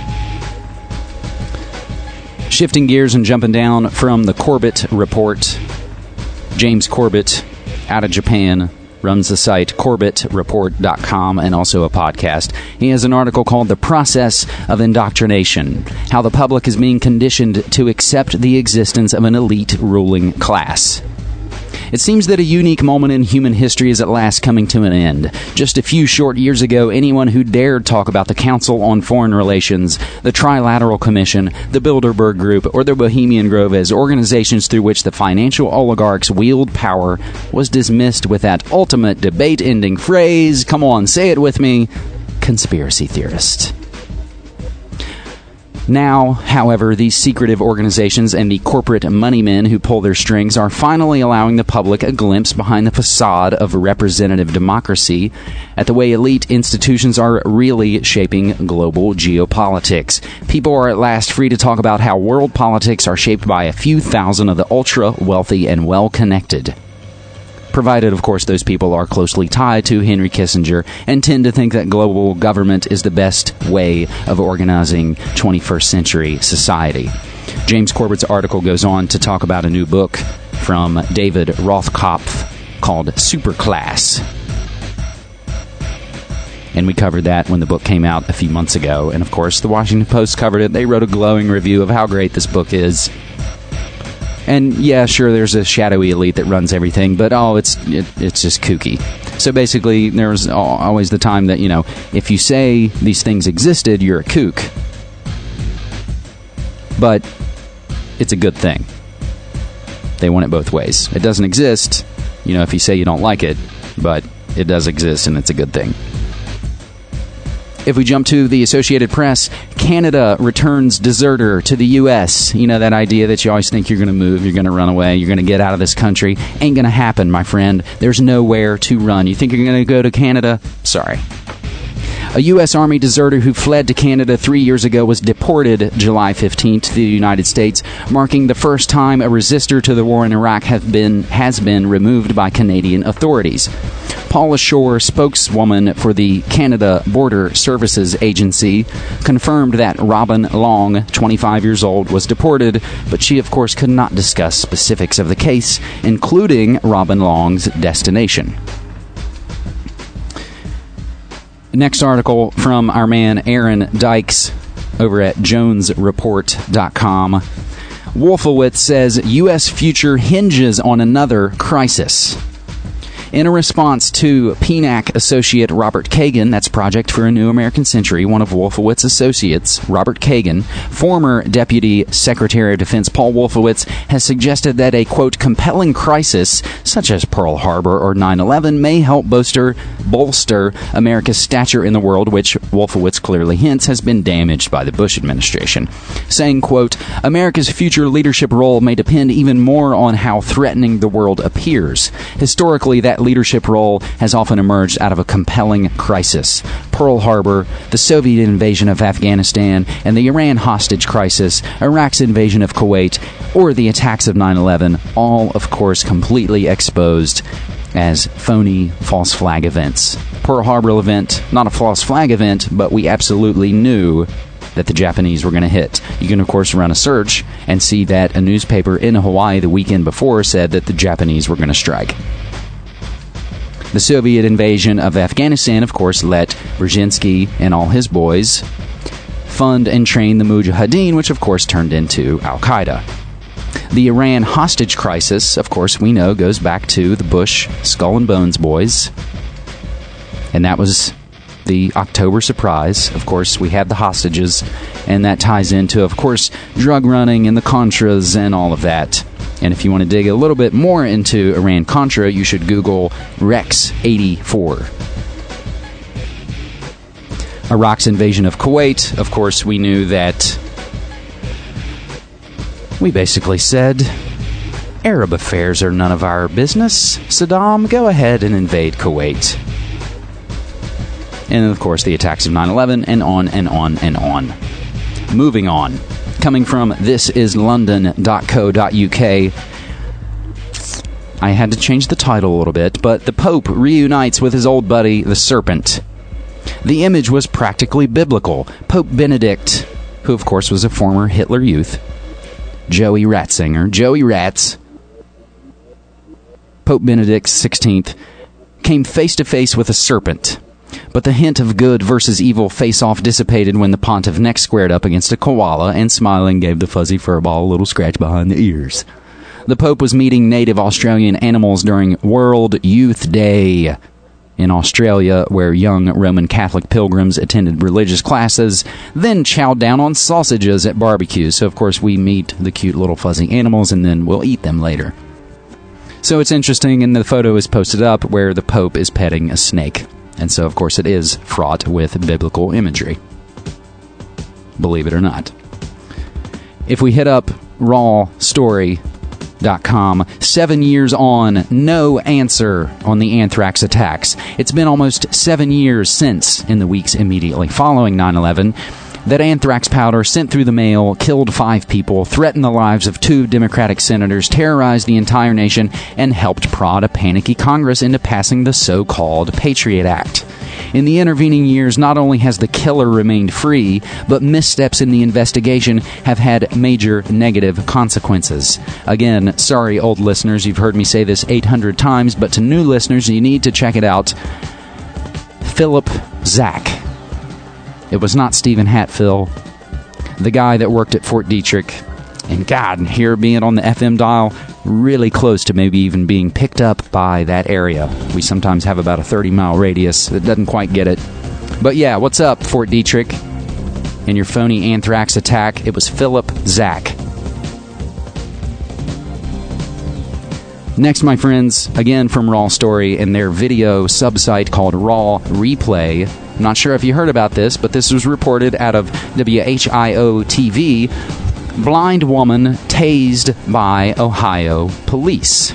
Shifting gears and jumping down from the Corbett Report, James Corbett, out of Japan, runs the site corbett report dot com and also a podcast. He has an article called The Process of Indoctrination, How the Public is Being Conditioned to Accept the Existence of an Elite Ruling Class. It seems that a unique moment in human history is at last coming to an end. Just a few short years ago, anyone who dared talk about the Council on Foreign Relations, the Trilateral Commission, the Bilderberg Group, or the Bohemian Grove as organizations through which the financial oligarchs wield power was dismissed with that ultimate debate-ending phrase, come on, say it with me, conspiracy theorist. Now, however, these secretive organizations and the corporate moneymen who pull their strings are finally allowing the public a glimpse behind the facade of representative democracy at the way elite institutions are really shaping global geopolitics. People are at last free to talk about how world politics are shaped by a few thousand of the ultra-wealthy and well-connected. Provided, of course, those people are closely tied to Henry Kissinger and tend to think that global government is the best way of organizing twenty-first century society. James Corbett's article goes on to talk about a new book from David Rothkopf called Superclass. And we covered that when the book came out a few months ago. And, of course, the Washington Post covered it. They wrote a glowing review of how great this book is. And yeah, sure, there's a shadowy elite that runs everything, but oh, it's it, it's just kooky. So basically, there's always the time that, you know, if you say these things existed, you're a kook. But it's a good thing. They want it both ways. It doesn't exist, you know, if you say you don't like it, but it does exist and it's a good thing. If we jump to the Associated Press, Canada returns deserter to the U S. You know, that idea that you always think you're going to move, you're going to run away, you're going to get out of this country. Ain't going to happen, my friend. There's nowhere to run. You think you're going to go to Canada? Sorry. A U S Army deserter who fled to Canada three years ago was deported July fifteenth to the United States, marking the first time a resistor to the war in Iraq have been, has been removed by Canadian authorities. Paula Shore, spokeswoman for the Canada Border Services Agency, confirmed that Robin Long, twenty-five years old, was deported, but she, of course, could not discuss specifics of the case, including Robin Long's destination. Next article from our man Aaron Dykes over at jones report dot com. Wolfowitz says U S future hinges on another crisis. In a response to P N A C associate Robert Kagan, that's Project for a New American Century, one of Wolfowitz's associates, Robert Kagan, former Deputy Secretary of Defense Paul Wolfowitz has suggested that a, quote, compelling crisis, such as Pearl Harbor or nine eleven, may help bolster, bolster America's stature in the world, which Wolfowitz clearly hints has been damaged by the Bush administration, saying, quote, America's future leadership role may depend even more on how threatening the world appears. Historically, that leadership role has often emerged out of a compelling crisis. Pearl Harbor, the Soviet invasion of Afghanistan, and the Iran hostage crisis, Iraq's invasion of Kuwait, or the attacks of nine eleven, all, of course, completely exposed as phony false flag events. Pearl Harbor event, not a false flag event, but we absolutely knew that the Japanese were going to hit. You can, of course, run a search and see that a newspaper in Hawaii the weekend before said that the Japanese were going to strike. The Soviet invasion of Afghanistan, of course, let Brzezinski and all his boys fund and train the Mujahideen, which, of course, turned into Al-Qaeda. The Iran hostage crisis, of course, we know, goes back to the Bush Skull and Bones boys. And that was the October surprise. Of course, we had the hostages, and that ties into, of course, drug running and the Contras and all of that. And if you want to dig a little bit more into Iran-Contra, you should Google Rex eighty-four. Iraq's invasion of Kuwait, of course, we knew that we basically said, Arab affairs are none of our business. Saddam, go ahead and invade Kuwait. And, of course, the attacks of nine eleven, and on and on and on. Moving on. Coming from this is london dot co dot uk. I had to change the title a little bit, but the Pope reunites with his old buddy, the Serpent. The image was practically biblical. Pope Benedict, who of course was a former Hitler Youth, Joey Ratzinger, Joey Rats, Pope Benedict the sixteenth, came face to face with a serpent. But the hint of good versus evil face-off dissipated when the pontiff next squared up against a koala and smiling gave the fuzzy furball a little scratch behind the ears. The Pope was meeting native Australian animals during World Youth Day in Australia, where young Roman Catholic pilgrims attended religious classes, then chowed down on sausages at barbecues. So, of course, we meet the cute little fuzzy animals and then we'll eat them later. So it's interesting, and the photo is posted up where the Pope is petting a snake. And so, of course, it is fraught with biblical imagery. Believe it or not. If we hit up raw story dot com, seven years on, no answer on the anthrax attacks. It's been almost seven years since, in the weeks immediately following nine eleven, that anthrax powder sent through the mail killed five people, threatened the lives of two Democratic senators, terrorized the entire nation, and helped prod a panicky Congress into passing the so-called Patriot Act. In the intervening years, not only has the killer remained free, but missteps in the investigation have had major negative consequences. Again, sorry, old listeners, you've heard me say this eight hundred times, but to new listeners, you need to check it out. Philip Zach. It was not Stephen Hatfill, the guy that worked at Fort Detrick. And God, here being on the F M dial, really close to maybe even being picked up by that area. We sometimes have about a thirty mile radius that doesn't quite get it. But yeah, what's up, Fort Detrick? And your phony anthrax attack, it was Philip Zach. Next, my friends, again from Raw Story and their video subsite called Raw Replay. I'm not sure if you heard about this, but this was reported out of W H I O T V. Blind woman tased by Ohio police.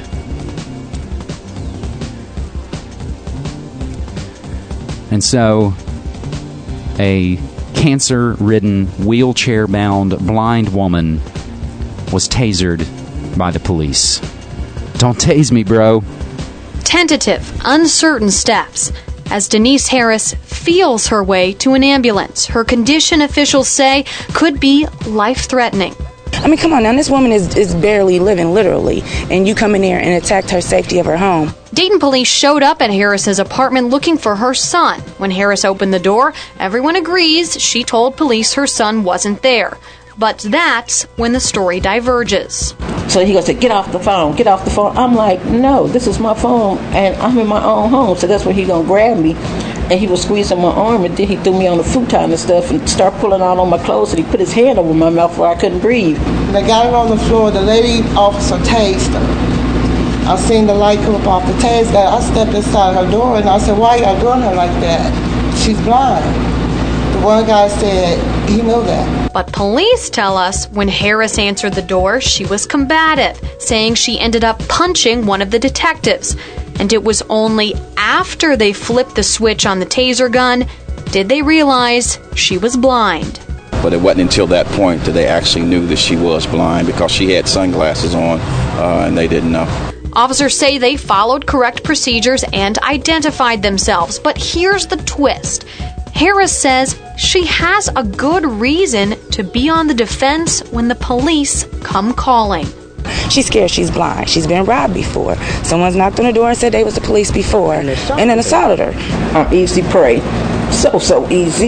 And so, a cancer-ridden, wheelchair-bound blind woman was tasered by the police. Don't tase me, bro. Tentative, uncertain steps as Denise Harris feels her way to an ambulance. Her condition, officials say, could be life-threatening. I mean, come on now, this woman is, is barely living, literally, and you come in there and attacked her safety of her home. Dayton police showed up at Harris's apartment looking for her son. When Harris opened the door, everyone agrees she told police her son wasn't there. But that's when the story diverges. So he goes, get off the phone, get off the phone. I'm like, no, this is my phone, and I'm in my own home. So that's when he gonna grab me, and he was squeezing my arm, and then he threw me on the futon and stuff, and started pulling out on my clothes, and he put his hand over my mouth where I couldn't breathe. They got her on the floor. The lady officer tased her. I seen the light come up off the taser. I stepped inside her door, and I said, why y'all doing her like that? She's blind. The one guy said he knew that. But police tell us when Harris answered the door, she was combative, saying she ended up punching one of the detectives. And it was only after they flipped the switch on the taser gun did they realize she was blind. But it wasn't until that point that they actually knew that she was blind, because she had sunglasses on, uh, and they didn't know. Officers say they followed correct procedures and identified themselves. But here's the twist. Harris says she has a good reason to be on the defense when the police come calling. She's scared she's blind. She's been robbed before. Someone's knocked on the door and said they was the police before, and then assaulted her. I'm easy prey. So, so easy.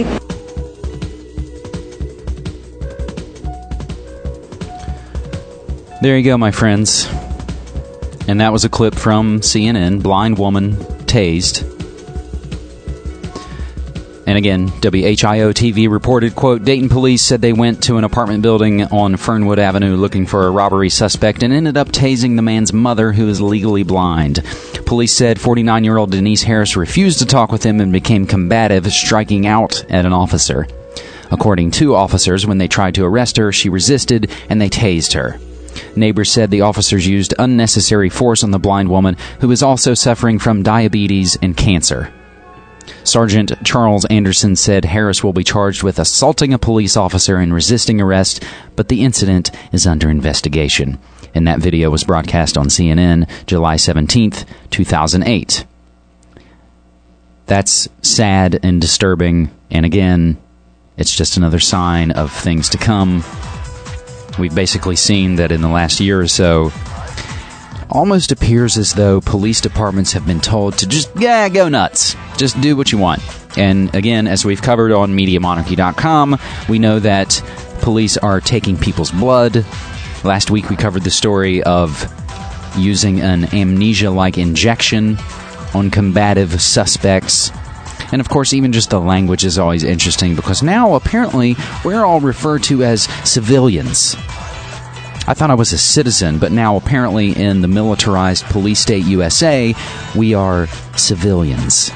There you go, my friends. And that was a clip from C N N, blind woman tased. And again, W H I O T V reported, quote, Dayton police said they went to an apartment building on Fernwood Avenue looking for a robbery suspect and ended up tasing the man's mother, who is legally blind. Police said forty-nine-year-old Denise Harris refused to talk with him and became combative, striking out at an officer. According to officers, when they tried to arrest her, she resisted and they tased her. Neighbors said the officers used unnecessary force on the blind woman, who is also suffering from diabetes and cancer. Sergeant Charles Anderson said Harris will be charged with assaulting a police officer and resisting arrest, but the incident is under investigation. And that video was broadcast on C N N July seventeenth, two thousand eight. That's sad and disturbing, and again, it's just another sign of things to come. We've basically seen that in the last year or so, almost appears as though police departments have been told to just, yeah, go nuts. Just do what you want. And again, as we've covered on Media Monarchy dot com, we know that police are taking people's blood. Last week we covered the story of using an amnesia-like injection on combative suspects. And of course, even just the language is always interesting, because now apparently we're all referred to as civilians. I thought I was a citizen, but now apparently in the militarized police state U S A, we are civilians.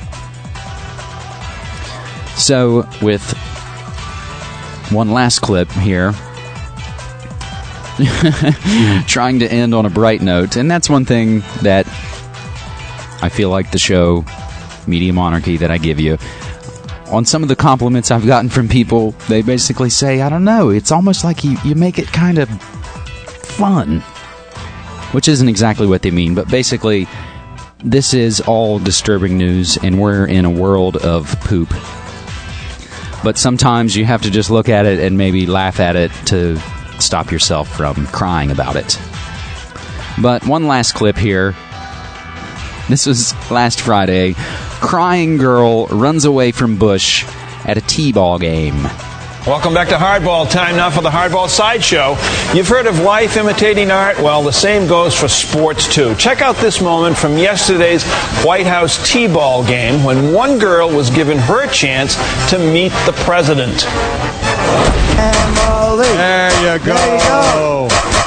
So, with one last clip here, trying to end on a bright note, and that's one thing that I feel like the show Media Monarchy that I give you, on some of the compliments I've gotten from people, they basically say, I don't know, it's almost like you, you make it kind of fun, which isn't exactly what they mean, but basically this is all disturbing news and we're in a world of poop. But sometimes you have to just look at it and maybe laugh at it to stop yourself from crying about it. But one last clip here. This was last Friday. Crying girl runs away from Bush at a T-ball game. Welcome back to Hardball. Time now for the Hardball Sideshow. You've heard of life imitating art? Well, the same goes for sports, too. Check out this moment from yesterday's White House T-ball game when one girl was given her chance to meet the president. Emily. There you go. There you go.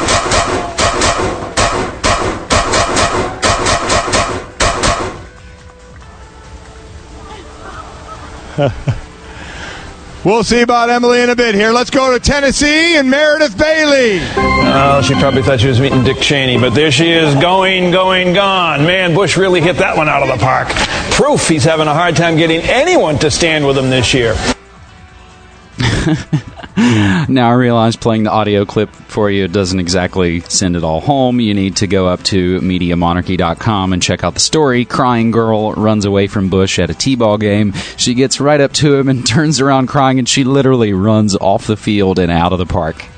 We'll see about Emily in a bit here. Let's go to Tennessee and Meredith Bailey. Oh, she probably thought she was meeting Dick Cheney, but there she is, going, going, gone. Man, Bush really hit that one out of the park. Proof he's having a hard time getting anyone to stand with him this year. Now I realize playing the audio clip for you doesn't exactly send it all home. You need to go up to Media Monarchy dot com and check out the story. Crying girl runs away from Bush at a T-ball game. She gets right up to him and turns around crying, and she literally runs off the field and out of the park.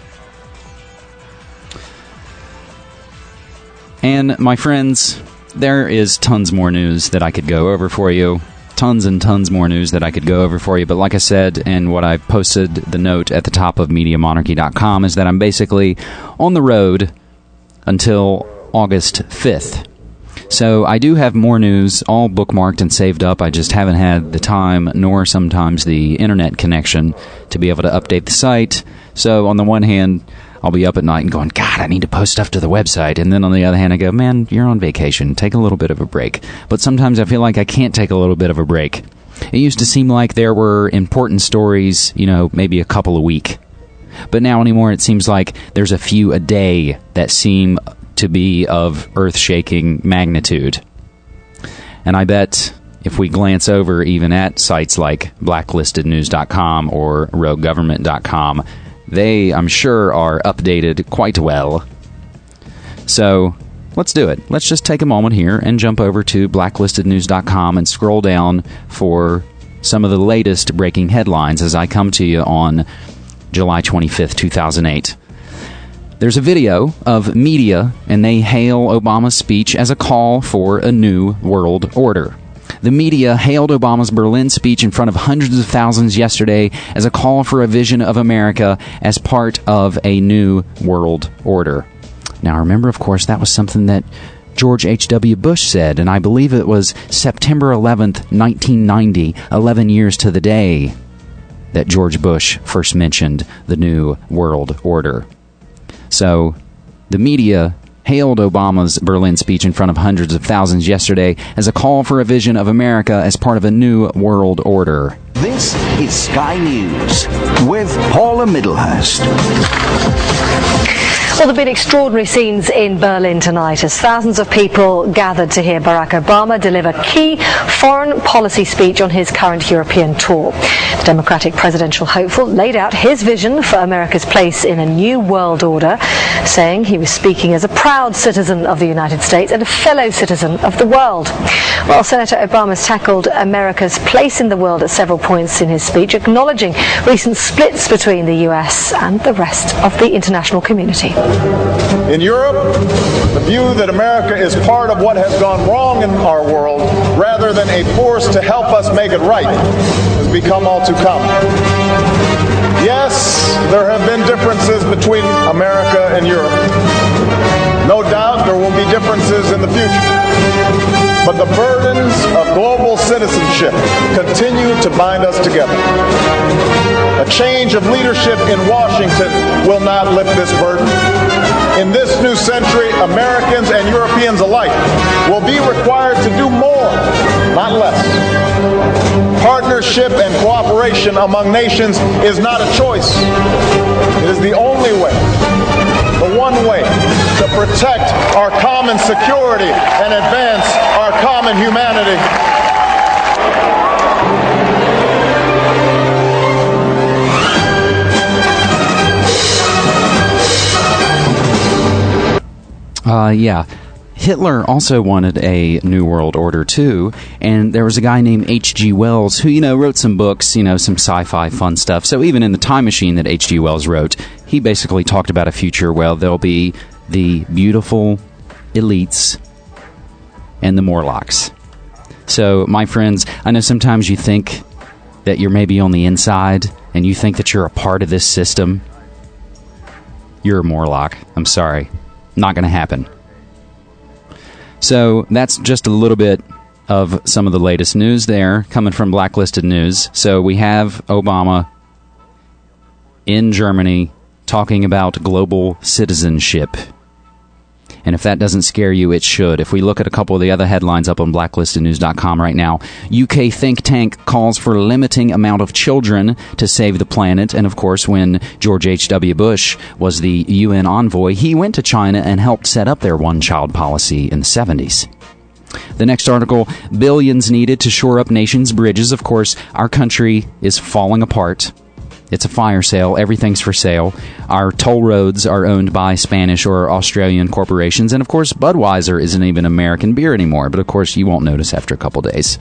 And my friends, there is tons more news that I could go over for you. Tons and tons more news that I could go over for you. But like I said, and what I posted the note at the top of Media Monarchy dot com, is that I'm basically on the road until August fifth. So I do have more news all bookmarked and saved up. I just haven't had the time nor sometimes the internet connection to be able to update the site. So on the one hand, I'll be up at night and going, God, I need to post stuff to the website. And then on the other hand, I go, man, you're on vacation. Take a little bit of a break. But sometimes I feel like I can't take a little bit of a break. It used to seem like there were important stories, you know, maybe a couple a week. But now anymore, it seems like there's a few a day that seem to be of earth-shaking magnitude. And I bet if we glance over even at sites like blacklisted news dot com or rogue government dot com, they, I'm sure, are updated quite well. So, let's do it. Let's just take a moment here and jump over to blacklisted news dot com and scroll down for some of the latest breaking headlines as I come to you on July twenty-fifth, two thousand eight. There's a video of media, and they hail Obama's speech as a call for a new world order. The media hailed Obama's Berlin speech in front of hundreds of thousands yesterday as a call for a vision of America as part of a new world order. Now, remember, of course, that was something that George H W. Bush said, and I believe it was September eleventh, nineteen ninety, eleven years to the day, that George Bush first mentioned the New World Order. So, the media hailed Obama's Berlin speech in front of hundreds of thousands yesterday as a call for a vision of America as part of a new world order. This is Sky News with Paula Middlehurst. Well, there have been extraordinary scenes in Berlin tonight as thousands of people gathered to hear Barack Obama deliver key foreign policy speech on his current European tour. The Democratic presidential hopeful laid out his vision for America's place in a new world order, saying he was speaking as a proud citizen of the United States and a fellow citizen of the world. Well, Senator Obama's tackled America's place in the world at several points in his speech, acknowledging recent splits between the U S and the rest of the international community. In Europe, the view that America is part of what has gone wrong in our world, rather than a force to help us make it right, has become all too common. Yes, there have been differences between America and Europe. No doubt there will be differences in the future. But the burdens of global citizenship continue to bind us together. A change of leadership in Washington will not lift this burden. In this new century, Americans and Europeans alike will be required to do more, not less. Partnership and cooperation among nations is not a choice. It is the only way, the one way, to protect our common security and advance our common humanity. Uh, yeah. Hitler also wanted a New World Order, too, and there was a guy named H G Wells who, you know, wrote some books, you know, some sci-fi fun stuff. So even in The Time Machine that H G Wells wrote, he basically talked about a future where there'll be the beautiful elites and the Morlocks. So, my friends, I know sometimes you think that you're maybe on the inside and you think that you're a part of this system. You're a Morlock. I'm sorry. Not going to happen. So that's just a little bit of some of the latest news there coming from Blacklisted News. So we have Obama in Germany talking about global citizenship. And if that doesn't scare you, it should. If we look at a couple of the other headlines up on blacklisted news dot com right now, U K think tank calls for limiting amount of children to save the planet. And of course, when George H W. Bush was the U N envoy, he went to China and helped set up their one-child policy in the seventies. The next article, billions needed to shore up nations' bridges. Of course, our country is falling apart. It's a fire sale. Everything's for sale. Our toll roads are owned by Spanish or Australian corporations. And, of course, Budweiser isn't even American beer anymore. But, of course, you won't notice after a couple days.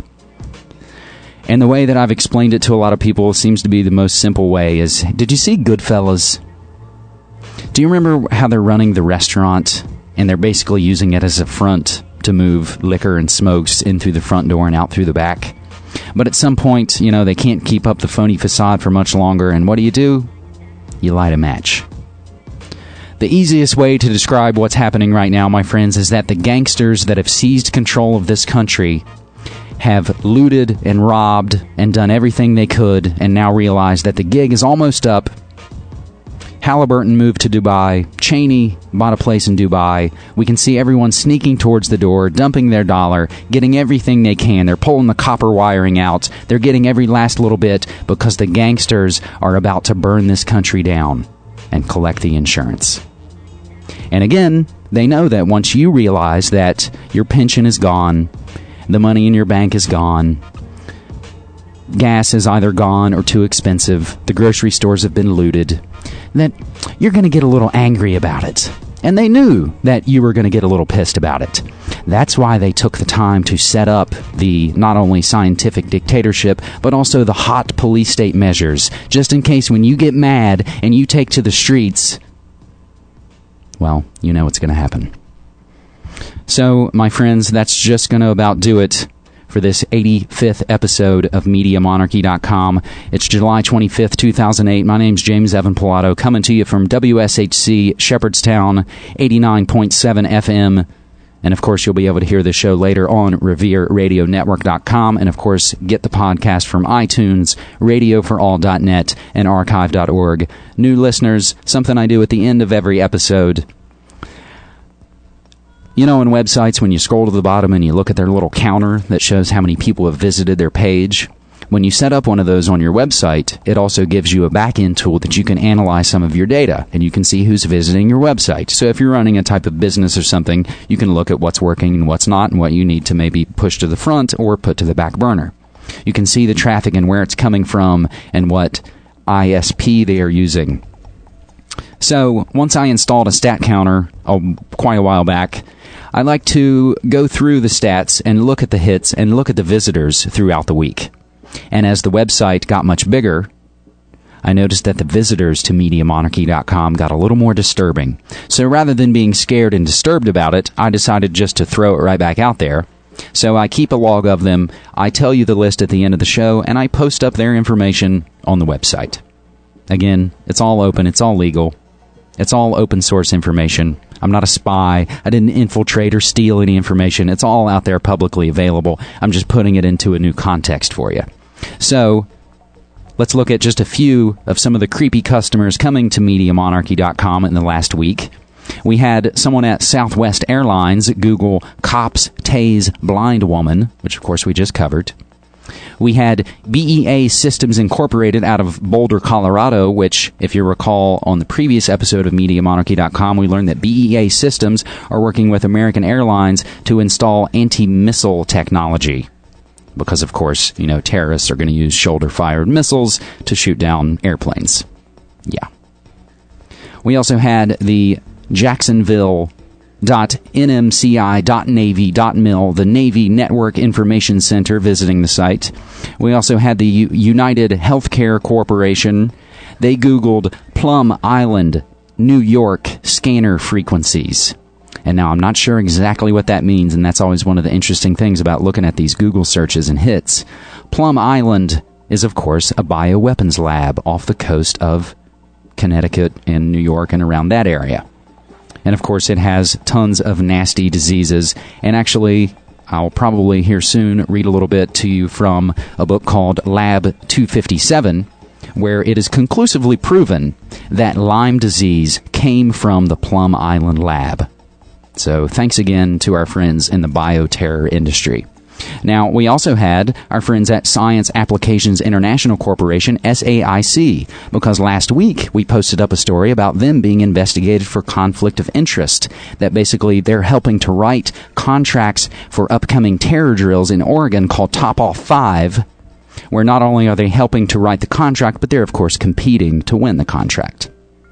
And the way that I've explained it to a lot of people seems to be the most simple way is, did you see Goodfellas? Do you remember how they're running the restaurant and they're basically using it as a front to move liquor and smokes in through the front door and out through the back? But at some point, you know, they can't keep up the phony facade for much longer, and what do you do? You light a match. The easiest way to describe what's happening right now, my friends, is that the gangsters that have seized control of this country have looted and robbed and done everything they could, and now realize that the gig is almost up. Halliburton moved to Dubai. Cheney bought a place in Dubai. We can see everyone sneaking towards the door, dumping their dollar, getting everything they can. They're pulling the copper wiring out. They're getting every last little bit because the gangsters are about to burn this country down and collect the insurance. And again, they know that once you realize that your pension is gone, the money in your bank is gone, gas is either gone or too expensive, the grocery stores have been looted, that you're going to get a little angry about it. And they knew that you were going to get a little pissed about it. That's why they took the time to set up the not only scientific dictatorship, but also the hot police state measures, just in case when you get mad and you take to the streets, well, you know what's going to happen. So, my friends, that's just going to about do it for this eighty-fifth episode of Media Monarchy dot com. It's July twenty-fifth, two thousand eight. My name's James Evan Pilato, coming to you from W S H C Shepherdstown, eighty-nine point seven F M, And, of course, you'll be able to hear this show later on revere radio network dot com. And, of course, get the podcast from iTunes, radio for all dot net, and archive dot org. New listeners, something I do at the end of every episode. You know, in websites, when you scroll to the bottom and you look at their little counter that shows how many people have visited their page, when you set up one of those on your website, it also gives you a back-end tool that you can analyze some of your data, and you can see who's visiting your website. So if you're running a type of business or something, you can look at what's working and what's not, and what you need to maybe push to the front or put to the back burner. You can see the traffic and where it's coming from and what I S P they are using. So once I installed a stat counter oh, quite a while back, I like to go through the stats and look at the hits and look at the visitors throughout the week. And as the website got much bigger, I noticed that the visitors to media monarchy dot com got a little more disturbing. So rather than being scared and disturbed about it, I decided just to throw it right back out there. So I keep a log of them, I tell you the list at the end of the show, and I post up their information on the website. Again, it's all open, it's all legal, it's all open source information. I'm not a spy. I didn't infiltrate or steal any information. It's all out there publicly available. I'm just putting it into a new context for you. So, let's look at just a few of some of the creepy customers coming to media monarchy dot com in the last week. We had someone at Southwest Airlines Google cops tase blind woman, which of course we just covered. We had B E A Systems Incorporated out of Boulder, Colorado, which, if you recall, on the previous episode of media monarchy dot com, we learned that B E A Systems are working with American Airlines to install anti-missile technology. Because, of course, you know, terrorists are going to use shoulder-fired missiles to shoot down airplanes. Yeah. We also had the Jacksonville dot N M C I dot Navy dot mil, the Navy Network Information Center, visiting the site. We also had the U- United Healthcare Corporation. They Googled Plum Island, New York scanner frequencies. And now I'm not sure exactly what that means, and that's always one of the interesting things about looking at these Google searches and hits. Plum Island is, of course, a bioweapons lab off the coast of Connecticut and New York and around that area. And, of course, it has tons of nasty diseases. And actually, I'll probably here soon read a little bit to you from a book called Lab two fifty-seven, where it is conclusively proven that Lyme disease came from the Plum Island lab. So thanks again to our friends in the bioterror industry. Now, we also had our friends at Science Applications International Corporation, S A I C, because last week we posted up a story about them being investigated for conflict of interest, that basically they're helping to write contracts for upcoming terror drills in Oregon called Top Off five, where not only are they helping to write the contract, but they're, of course, competing to win the contract.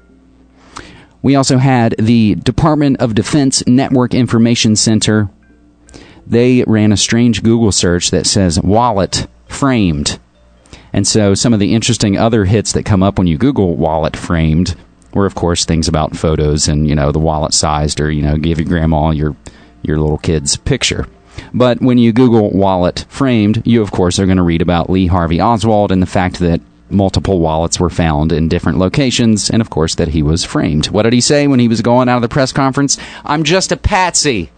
We also had the Department of Defense Network Information Center. They ran a strange Google search that says wallet framed. And so some of the interesting other hits that come up when you Google wallet framed were, of course, things about photos and, you know, the wallet sized, or, you know, give your grandma your your little kid's picture. But when you Google wallet framed, you, of course, are going to read about Lee Harvey Oswald and the fact that multiple wallets were found in different locations, and, of course, that he was framed. What did he say when he was going out of the press conference? I'm just a patsy.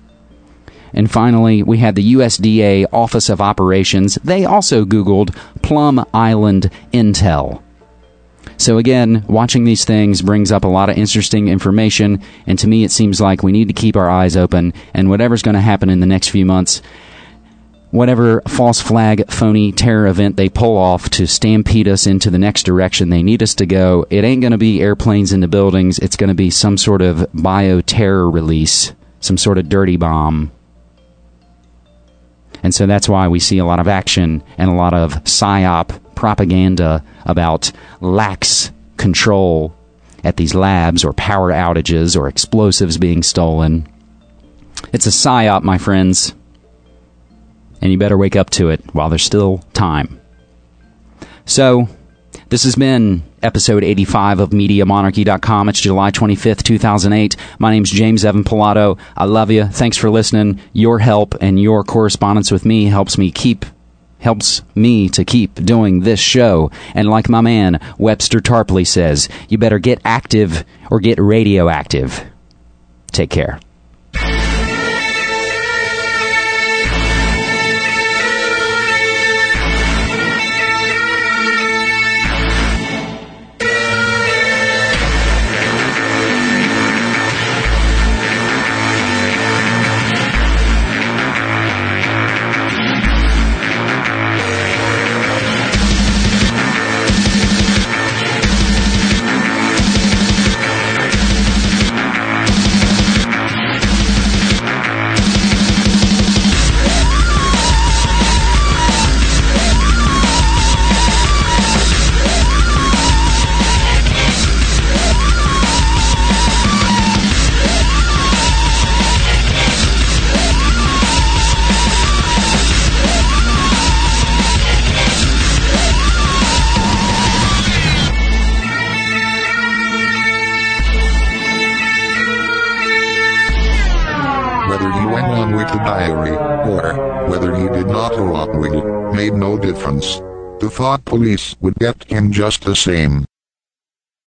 And finally, we had the U S D A Office of Operations. They also Googled Plum Island Intel. So again, watching these things brings up a lot of interesting information, and to me it seems like we need to keep our eyes open, and whatever's going to happen in the next few months, whatever false flag, phony terror event they pull off to stampede us into the next direction they need us to go, it ain't going to be airplanes into buildings. It's going to be some sort of bioterror release, some sort of dirty bomb. And so that's why we see a lot of action and a lot of psyop propaganda about lax control at these labs, or power outages, or explosives being stolen. It's a psyop, my friends. And you better wake up to it while there's still time. So, this has been episode eighty-five of media monarchy dot com. It's July twenty-fifth, two thousand eight. My name's James Evan Pilato. I love you. Thanks for listening. Your help and your correspondence with me helps me keep helps me to keep doing this show. And like my man Webster Tarpley says, you better get active or get radioactive. Take care. difference. The thought police would get him just the same.